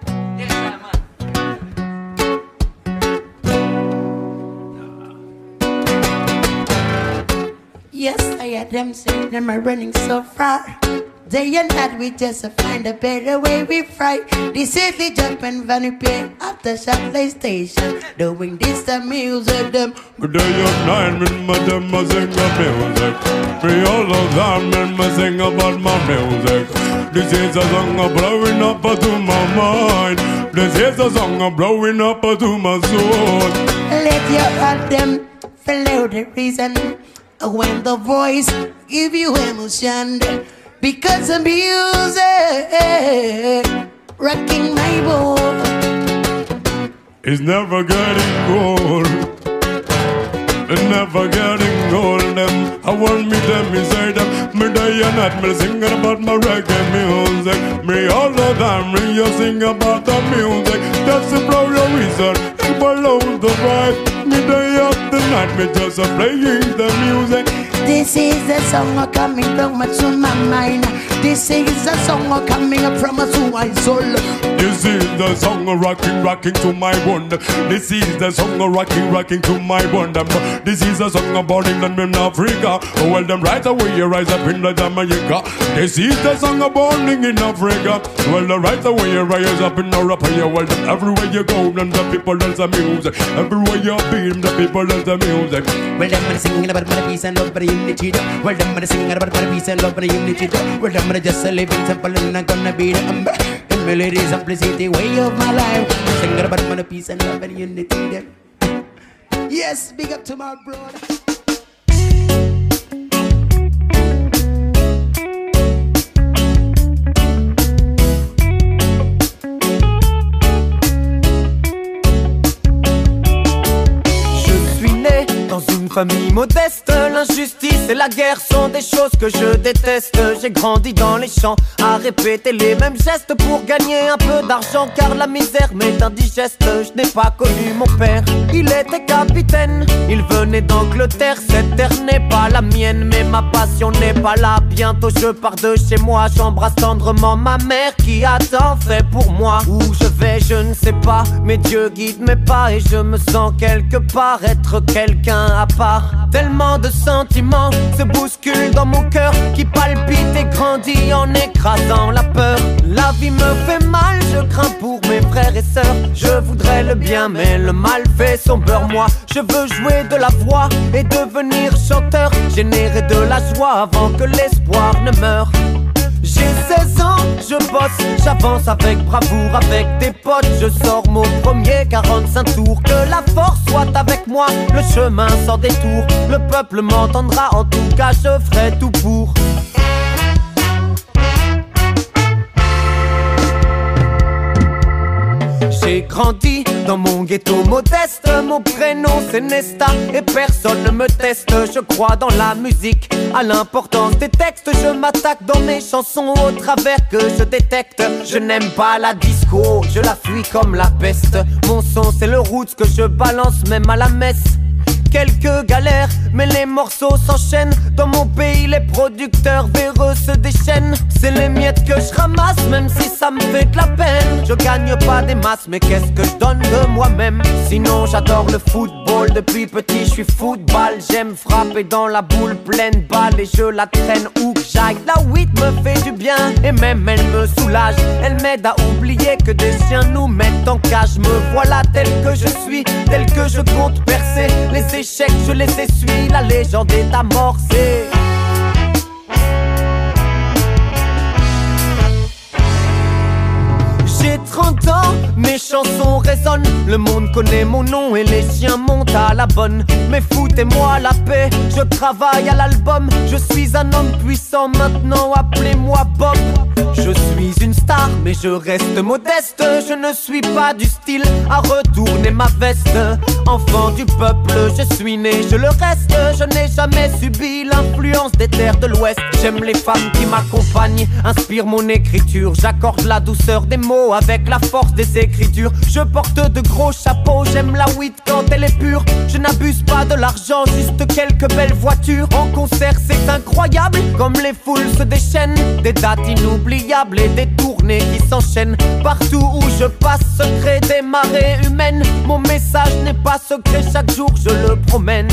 Yes, I had them saying them are running so far. Day and night we just find a better way we fight. This is the jump and Vanny Pay at the Chapley station. Doing this the music them. But day and night when my them a sing the music. We all of them when me sing about my music. This is a song of blowing up to my mind. This is a song of blowing up to my soul. Let your heart them follow the reason. When the voice give you emotion. Because of music rocking my boat. It's never getting old. It's never getting old. Them I want me them, me say them. Me day and night, me singing about my reggae music. Me all the time, me you sing about the music. That's the problem reason, follow the vibe. Me day up the night, me just playing the music. This is the song coming from my mind. This is the song coming from my soul. This is the song rocking to my wonder. This is the song rocking to my wonder. This is the song born in Africa. Well, them right away you rise up in the Jamaica. This is the song born in Africa. Well, the right away you rise up in Europe. Well, them everywhere you go, them the people dance the music. Everywhere you be, the people dance the music. Well, them singing about my peace and love, but unity. Well, them singing about my peace and love, but unity. Well, them just a living simple and not gonna be the melody, simplicity, way of my life. Singing about my peace and love and unity. Yes, big up to my brother. Dans une famille modeste, l'injustice et la guerre sont des choses que je déteste. J'ai grandi dans les champs à répéter les mêmes gestes pour gagner un peu d'argent, car la misère m'est indigeste. Je n'ai pas connu mon père, il était capitaine. Il venait d'Angleterre, cette terre n'est pas la mienne, mais ma passion n'est pas là. Bientôt je pars de chez moi, j'embrasse tendrement ma mère qui a tant fait pour moi. Où je vais je ne sais pas, mais Dieu guide mes pas et je me sens quelque part être quelqu'un à part. Tellement de sentiments se bousculent dans mon cœur qui palpite et grandit en écrasant la peur. La vie me fait mal, je crains pour mes frères et sœurs. Je voudrais le bien mais le mal fait son beurre. Moi je veux jouer de la voix et devenir chanteur, générer de la joie avant que l'espoir ne meure. J'ai 16 ans, je bosse, j'avance avec bravoure, avec des potes. Je sors mon premier 45 tours. Que la force soit avec moi, le chemin sans détour. Le peuple m'entendra, en tout cas je ferai tout pour. J'ai grandi dans mon ghetto modeste. Mon prénom c'est Nesta et personne ne me teste. Je crois dans la musique, à l'importance des textes. Je m'attaque dans mes chansons au travers que je détecte. Je n'aime pas la disco, je la fuis comme la peste. Mon son c'est le roots que je balance même à la messe. Quelques galères, mais les morceaux s'enchaînent. Dans mon pays, les producteurs véreux se déchaînent. C'est les miettes que je ramasse, même si ça me fait de la peine. Je gagne pas des masses, mais qu'est-ce que je donne de moi-même? Sinon, j'adore le football. Depuis petit, je suis football. J'aime frapper dans la boule pleine balle et je la traîne où que j'aille. La weed me fait du bien et même elle me soulage. Elle m'aide à oublier que des chiens nous mettent en cage. Me voilà tel que je suis, tel que je compte percer. Les échecs, je les essuie, la légende est amorcée. J'ai 30 ans, mes chansons résonnent. Le monde connaît mon nom et les chiens montent à la bonne. Mais foutez-moi la paix, je travaille à l'album. Je suis un homme puissant maintenant, appelez-moi Bob. Je suis une star, mais je reste modeste. Je ne suis pas du style à retourner ma veste. Enfant du peuple, je suis né, je le reste. Je n'ai jamais subi l'influence des terres de l'Ouest. J'aime les femmes qui m'accompagnent, inspirent mon écriture. J'accorde la douceur des mots avec la force des écritures. Je porte de gros chapeaux, j'aime la weed quand elle est pure. Je n'abuse pas de l'argent, juste quelques belles voitures. En concert c'est incroyable, comme les foules se déchaînent. Des dates inoubliables et des tournées qui s'enchaînent. Partout où je passe se créent des marées humaines. Mon message n'est pas secret, chaque jour je le promène.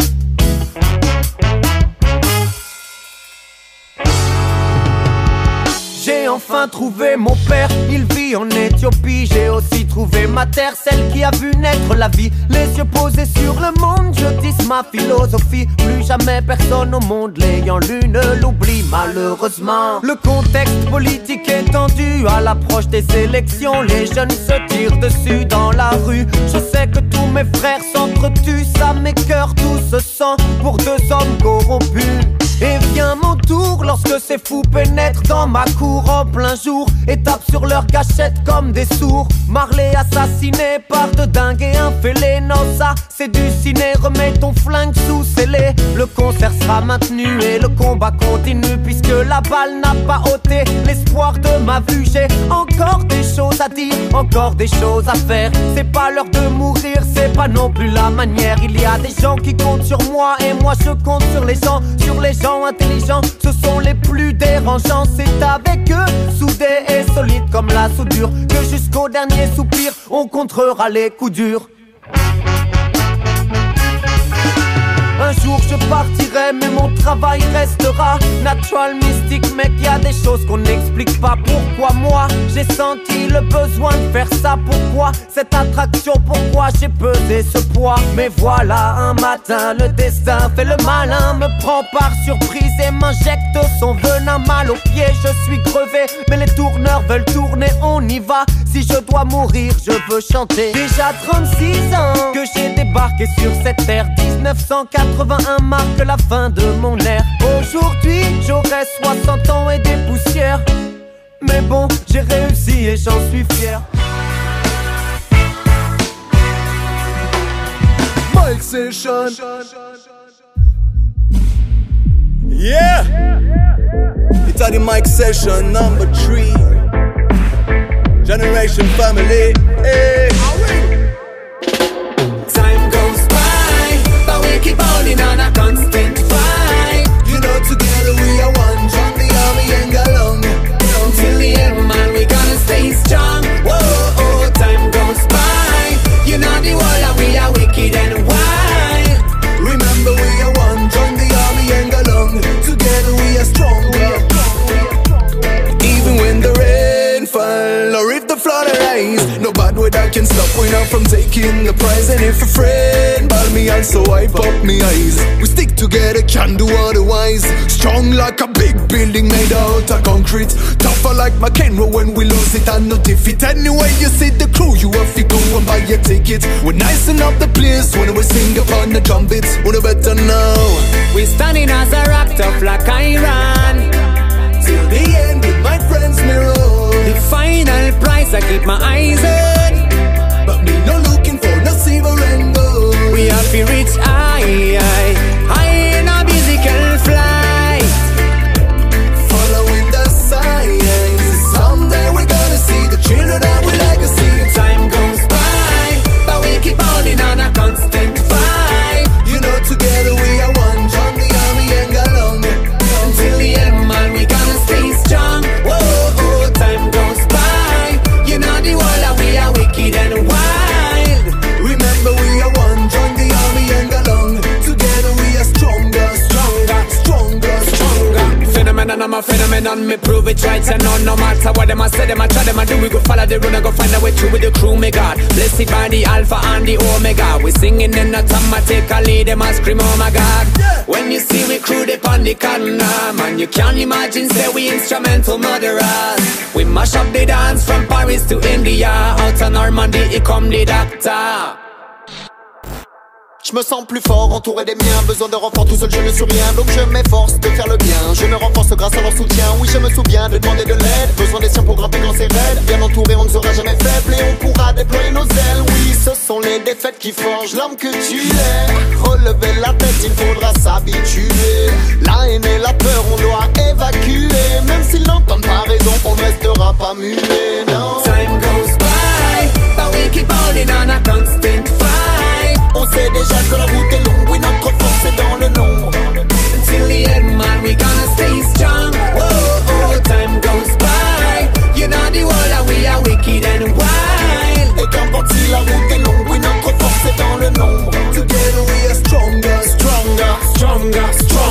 J'ai enfin trouvé mon père, il vit en Éthiopie. J'ai aussi trouvé ma terre, celle qui a vu naître la vie. Les yeux posés sur le monde, je tisse ma philosophie. Plus jamais personne au monde l'ayant lu ne l'oublie. Malheureusement, le contexte politique est tendu. À l'approche des élections, les jeunes se tirent dessus dans la rue. Je sais que tous mes frères s'entretuent, ça m'écœure tout ce sang pour deux hommes corrompus. Et vient mon tour lorsque ces fous pénètrent dans ma cour en plein jour et tapent sur leur cachette comme des sourds. Marley assassiné par de dingues et un fêlé. Non ça c'est du ciné, remets ton flingue sous scellé. Le Le concert sera maintenu et le combat continue, puisque la balle n'a pas ôté l'espoir de ma vue. J'ai encore des choses à dire, encore des choses à faire. C'est pas l'heure de mourir, c'est pas non plus la manière. Il y a des gens qui comptent sur moi et moi je compte sur les gens intelligents. Ce sont les plus dérangeants. C'est avec eux, soudés et solides comme la soudure, que jusqu'au dernier soupir on contrera les coups durs. Un jour je partirai mais mon travail restera natural, mystique, mec, y a des choses qu'on n'explique pas. Pourquoi moi j'ai senti le besoin de faire ça? Pourquoi cette attraction? Pourquoi j'ai pesé ce poids? Mais voilà, un matin le destin fait le malin, me prend par surprise et m'injecte son venin. Mal aux pieds, je suis crevé, mais les tourneurs veulent tourner, on y va. Si je dois mourir, je veux chanter. Déjà 36 ans que j'ai débarqué sur cette terre. 1981 marque la fin de mon ère. Aujourd'hui, j'aurai 60 ans et des poussières. Mais bon, j'ai réussi et j'en suis fier. Mic Session. Yeah! It's at the Mic Session number 3. Generation Family. Hey. Time goes by, but we keep holding on a constant fight. You know, together we are one. Join the army and go long. Until the end, man, we gonna stay strong. Whoa, oh, time goes by. You know the world and we are wicked and wild. Remember we are one. Join the army and go long. Together we are stronger. Even when the rain fall or if the flood arise, no bad weather can stop we now from taking the prize. And if a friend ball me also wipe up me eyes. We stick together, can't do otherwise. Strong like a big building made out of concrete. Tougher like McEnroe when we lose it and no defeat. Anyway you see the crew, you have to go and buy your ticket. We're nicing up the place when we sing upon the trumpets. Wanna better know we standing as a rock tough like Iran. Till the end with my friends me roll. The final prize I keep my eyes on, but me no looking for no silver and gold. We have to reach high in a musical flight, following the science. Someday we're gonna see the children of our legacy. Time goes by, but we keep holding on a constant fight. You know together we are one. Join the army and go long. Until the end, man, we gonna stay strong. Whoa, oh, time goes by. You know the world and we are wicked and wild. Remember we are one. Join the army and go long. Together we are stronger, stronger, stronger, stronger. Phenomenon, I'm a phenomenon. Me prove it right and on. No matter what them a say, them a try, them a do. We go follow the run and go find a way through with the crew. Me God, blessed by the Alpha and the Omega. We singing in automatically. Them a scream, oh my God. When you see we crew up on the corner, man, you can't imagine say we instrumental murderers. We mash up the dance from Paris to India. Out of Normandy, here come the doctor. Je me sens plus fort, entouré des miens. Besoin de renfort, tout seul je ne suis rien. Donc je m'efforce de faire le bien. Je me renforce grâce à leur soutien. Oui, je me souviens de demander de l'aide. Besoin des siens pour grimper quand c'est raide. Bien entouré, on ne sera jamais faible. Et on pourra déployer nos ailes. Oui, ce sont les défaites qui forgent l'homme que tu es. Relever la tête, il faudra s'habituer. La haine et la peur, on doit évacuer. Même s'ils n'entendent pas raison, on ne restera pas muet. Non. Time goes by, but we keep holding on a constant fight. On sait déjà que la route est longue, oui notre force est dans le nombre. Until the end, man, we gonna stay strong. Oh, oh, time goes by. You know the world and we are wicked and wild. Et qu'importe si la route est longue, oui notre force est dans le nombre. Together we are stronger, stronger, stronger,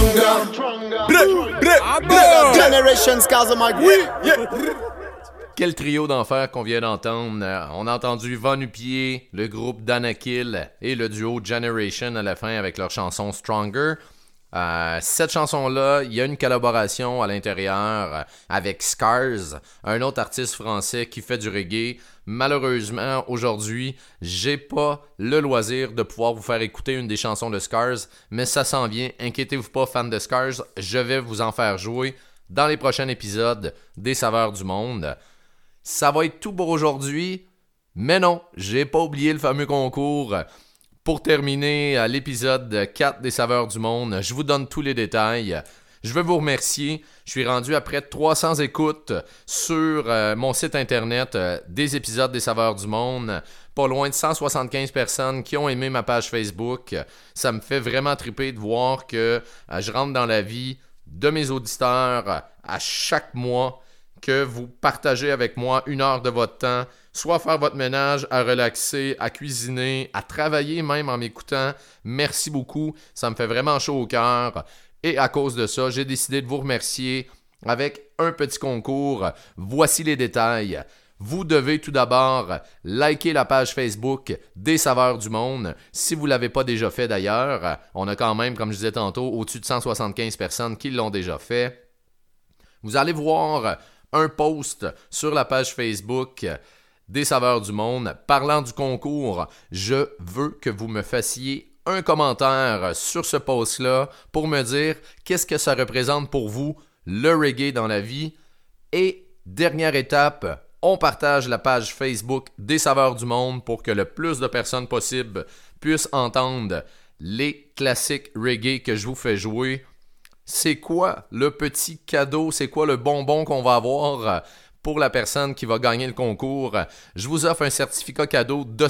stronger. Generation Scars of my oui, yeah. Quel trio d'enfer qu'on vient d'entendre. On a entendu Von Upier, le groupe Danakil et le duo Generation à la fin avec leur chanson Stronger. Cette chanson-là, il y a une collaboration à l'intérieur avec Scars, un autre artiste français qui fait du reggae. Malheureusement, aujourd'hui, j'ai pas le loisir de pouvoir vous faire écouter une des chansons de Scars, mais ça s'en vient. Inquiétez-vous pas, fans de Scars, je vais vous en faire jouer dans les prochains épisodes des Saveurs du Monde. Ça va être tout pour aujourd'hui, mais non, j'ai pas oublié le fameux concours. Pour terminer l'épisode 4 des Saveurs du Monde, je vous donne tous les détails. Je veux vous remercier. Je suis rendu à près de 300 écoutes sur mon site internet des épisodes des Saveurs du Monde. Pas loin de 175 personnes qui ont aimé ma page Facebook. Ça me fait vraiment triper de voir que je rentre dans la vie de mes auditeurs à chaque mois, que vous partagez avec moi 1 heure de votre temps, soit à faire votre ménage, à relaxer, à cuisiner, à travailler même en m'écoutant. Merci beaucoup, ça me fait vraiment chaud au cœur. Et à cause de ça, j'ai décidé de vous remercier avec un petit concours. Voici les détails. Vous devez tout d'abord liker la page Facebook des Saveurs du Monde. Si vous ne l'avez pas déjà fait d'ailleurs, on a quand même, comme je disais tantôt, au-dessus de 175 personnes qui l'ont déjà fait. Vous allez voir un post sur la page Facebook des Saveurs du Monde parlant du concours. Je veux que vous me fassiez un commentaire sur ce post-là pour me dire qu'est-ce que ça représente pour vous, le reggae dans la vie. Et dernière étape, on partage la page Facebook des Saveurs du Monde pour que le plus de personnes possible puissent entendre les classiques reggae que je vous fais jouer. C'est quoi le petit cadeau, c'est quoi le bonbon qu'on va avoir pour la personne qui va gagner le concours? Je vous offre un certificat cadeau de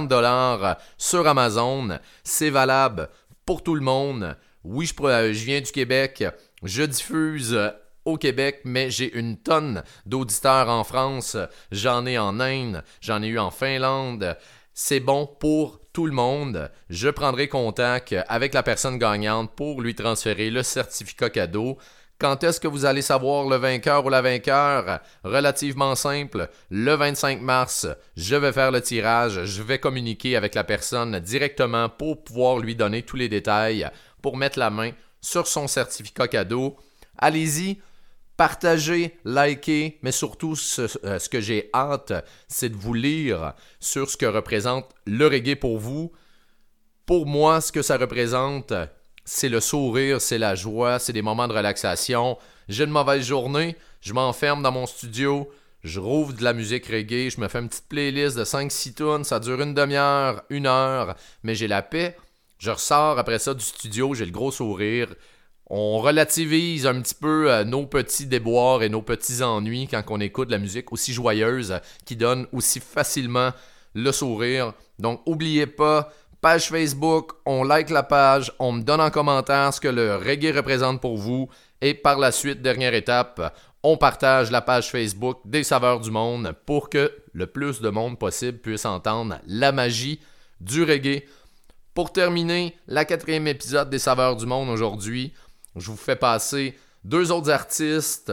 50$ sur Amazon. C'est valable pour tout le monde. Oui, je viens du Québec. Je diffuse au Québec, mais j'ai une tonne d'auditeurs en France. J'en ai en Inde, j'en ai eu en Finlande. C'est bon pour tout le monde. Je prendrai contact avec la personne gagnante pour lui transférer le certificat cadeau. Quand est-ce que vous allez savoir le vainqueur ou la vainqueur? Relativement simple. Le 25 mars, je vais faire le tirage. Je vais communiquer avec la personne directement pour pouvoir lui donner tous les détails pour mettre la main sur son certificat cadeau. Allez-y, partagez, likez, mais surtout ce que j'ai hâte, c'est de vous lire sur ce que représente le reggae pour vous. Pour moi, ce que ça représente, c'est le sourire, c'est la joie, c'est des moments de relaxation. J'ai une mauvaise journée, je m'enferme dans mon studio, je rouvre de la musique reggae, je me fais une petite playlist de 5-6 tunes, ça dure une demi-heure, 1 heure, mais j'ai la paix. Je ressors après ça du studio, j'ai le gros sourire. On relativise un petit peu nos petits déboires et nos petits ennuis quand on écoute de la musique aussi joyeuse qui donne aussi facilement le sourire. Donc, n'oubliez pas, page Facebook, on like la page, on me donne en commentaire ce que le reggae représente pour vous. Et par la suite, dernière étape, on partage la page Facebook des Saveurs du Monde pour que le plus de monde possible puisse entendre la magie du reggae. Pour terminer, la 4e épisode des Saveurs du Monde aujourd'hui, je vous fais passer 2 autres artistes.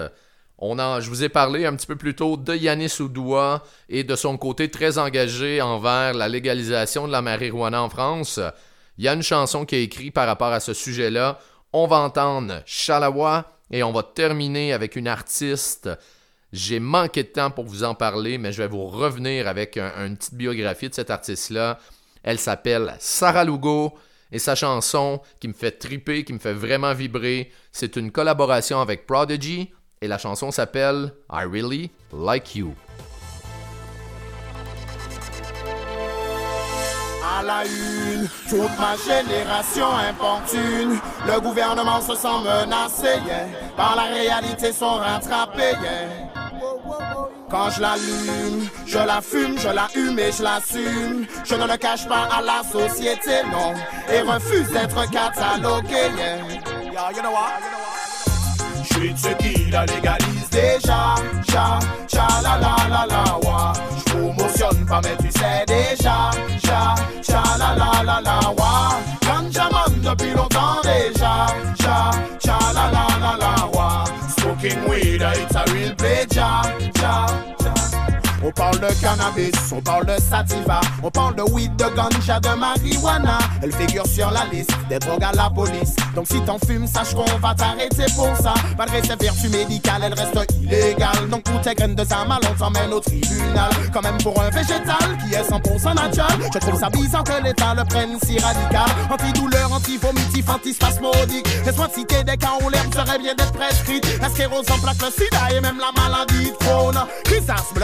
Je vous ai parlé un petit peu plus tôt de Yannis Oudoua et de son côté très engagé envers la légalisation de la marijuana en France. Il y a une chanson qui est écrite par rapport à ce sujet-là. On va entendre Chalawa et on va terminer avec une artiste. J'ai manqué de temps pour vous en parler, mais je vais vous revenir avec une petite biographie de cette artiste-là. Elle s'appelle Sarah Lugo. Et sa chanson qui me fait triper, qui me fait vraiment vibrer, c'est une collaboration avec Prodigy et la chanson s'appelle I Really Like You. À la une, toute ma génération importune. Le gouvernement se sent menacé, yeah. Par la réalité sont rattrapés, yeah. Quand je l'allume, je la fume, je la hume et je l'assume. Je ne le cache pas à la société, non. Et refuse d'être catalogué, yeah. You know what? Je suis de ceux qui la légalise déjà. La la la la wa. Je promotionne pas mais tu sais déjà. La la wa. Ganjaman depuis longtemps déjà. La la wa. Smoking weed, it's a real play, On parle de cannabis, on parle de sativa, on parle de weed, de ganja, de marijuana. Elle figure sur la liste des drogues à la police. Donc si t'en fumes, sache qu'on va t'arrêter pour ça. Malgré ses vertus médicales, elle reste illégale. Donc pour tes graines de sa mal, on t'emmène au tribunal. Quand même pour un végétal qui est 100% naturel. Je trouve ça bizarre que l'État le prenne si radical. Antidouleur, antivomitif, antispasmodique. Laisse-moi citer des cas où l'herbe serait bien d'être prescrite. La sclérose en plaque, le sida et même la maladie de Crohn. Chrysasme, le cancer et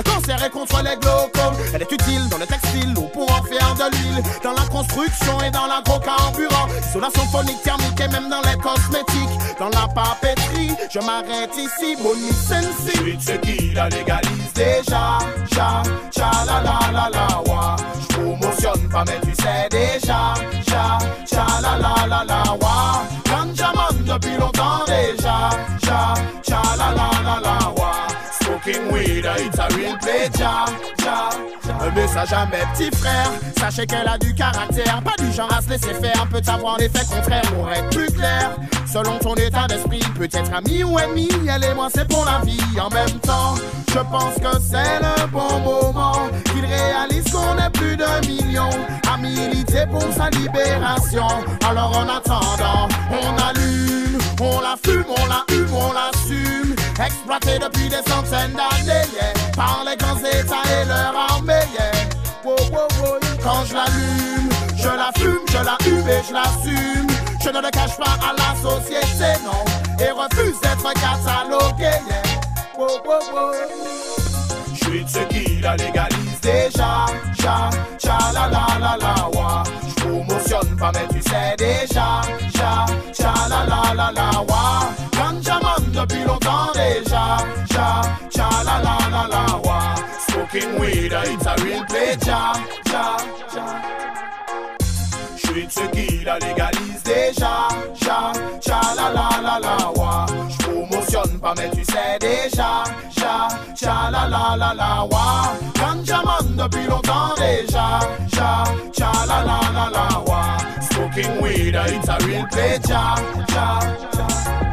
contre les glaucomes. Elle est utile dans le textile ou pour en faire de l'huile, dans la construction et dans l'agrocarburant, isolation phonique, thermique et même dans les cosmétiques, dans la papeterie. Je m'arrête ici, Bonnie Sensi. Je suis de ceux qui la légalise déjà, cha, cha, la la la la, wa. Je promotionne pas mais tu sais déjà, cha, cha, la la la la, wa. Ganjaman depuis longtemps déjà, cha, cha, la la la la, wa. Smoking weed, it's a real pleasure, cha. Un message à mes petits frères, sachez qu'elle a du caractère, pas du genre à se laisser faire, peut avoir l'effet contraire pour être plus clair. Selon ton état d'esprit, peut-être ami ou ennemi, elle et moi c'est pour la vie. En même temps, je pense que c'est le bon moment qu'il réalise qu'on est plus de millions à militer pour sa libération. Alors en attendant, on allume, on la fume, on la hume, on l'assume, exploité depuis des centaines d'années, yeah, par les grands états et leur armée, yeah. Wow, wow, wow. Quand je l'allume, je la fume, je la hume et je l'assume. Je ne le cache pas à la société, non, et refuse d'être catalogué, yeah. Wow, wow, wow. Je suis de ceux qui la légalise déjà, cha, cha, la la la la, wa. Je promotionne pas mais tu sais déjà, cha, cha, la la la la, wa. Ganjaman depuis longtemps déjà, cha, cha, la la la la, wa. Smoking weed, it's a real pleasure, cha, cha. Je suis de ceux qui la légalise déjà, cha, cha, la la la la, wa. Je promotionne pas mais tu sais déjà, cha, cha, la la la la, wa. Ganjaman depuis longtemps déjà, cha, cha, la la la la, wa. Smoking weed, it's a real pleasure, cha, cha.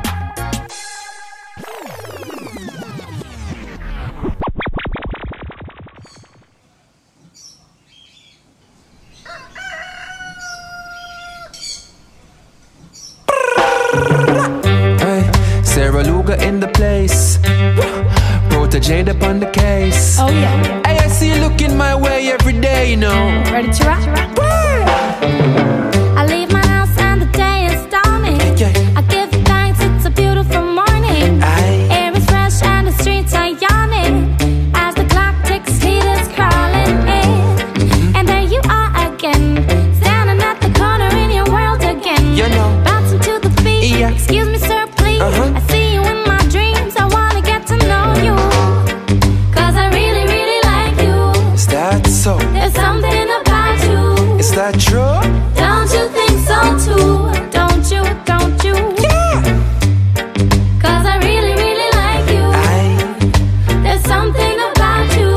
Sarah Luga in the place, Protégé up on the case. Oh yeah. Hey, I see you looking my way every day, you know. Ready to rock? I leave my house and the day is dawning. I give thanks, it's a beautiful morning. Air is fresh and the streets are yawning. As the clock ticks, heat is crawling in. And there you are again, standing at the corner in your world again. You know. Bouncing to the beat. Yeah. Excuse me, sir, please. I see you in my dreams. I wanna get to know you. 'Cause I really, really like you. Is that so? There's something about you. Is that true? Don't you think so too? Don't you, don't you? Yeah. 'Cause I really, really like you. There's something about you.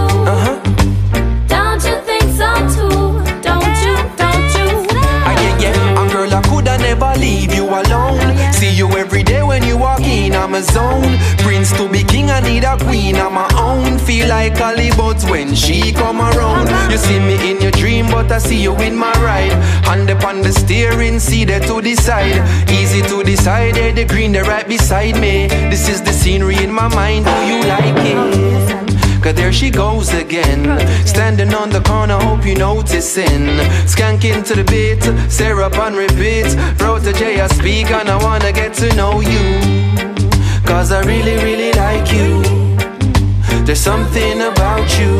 Don't you think so too? Don't you, don't you? Yeah. And girl, I coulda never leave you alone. See you every day when you walk in, I'm a zone. Prince to be king, I need a queen, I'm my own. Feel like Hollywood when she come around. You see me in your dream, but I see you in my ride. Hand upon the steering, see there to the side. Easy to decide, there the green, they're right beside me. This is the scenery in my mind, do you like it? 'Cause there she goes again, standing on the corner, hope you noticing. Skanking to the beat, Sarah on repeat. Protégé, I speak and I wanna get to know you. 'Cause I really, really like you. There's something about you.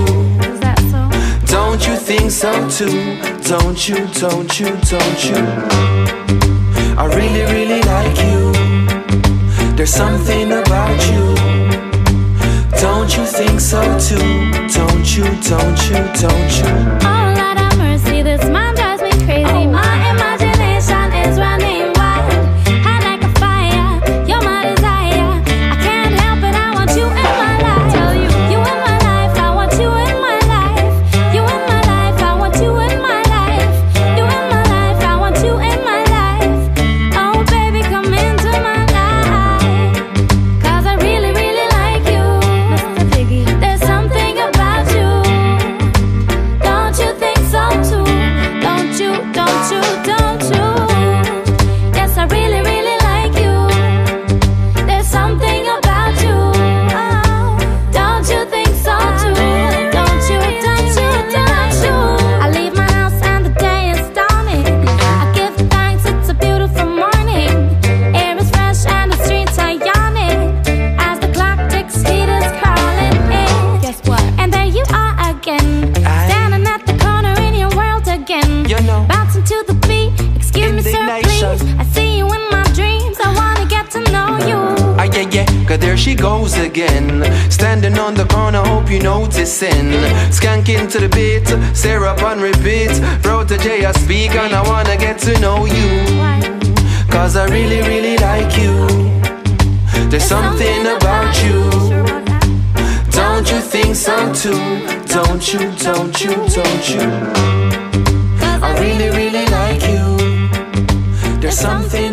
Don't you think so too? Don't you, don't you, don't you? I really, really like you. There's something about you. Don't you think so too? Don't you, don't you, don't you? Oh, Lord have mercy, this man drives me crazy. My imagination is running wild. Hot like a fire, you're my desire. I can't help it, I want you in my life. Tell you, you in my life, I want you in my life. You in my life, I want you in my life. You in my life, I want you in my life. Oh, baby, come into my life. 'Cause I really, really like you. There's something about you. Don't you there she goes again. Standing on the corner, hope you noticing. Skanking to the beat, stare up and repeat. Protege, I speak and I wanna get to know you. Cause I really, really like you. There's something about you. Don't you think so too? Don't you, don't you, don't you? I really, really like you. There's something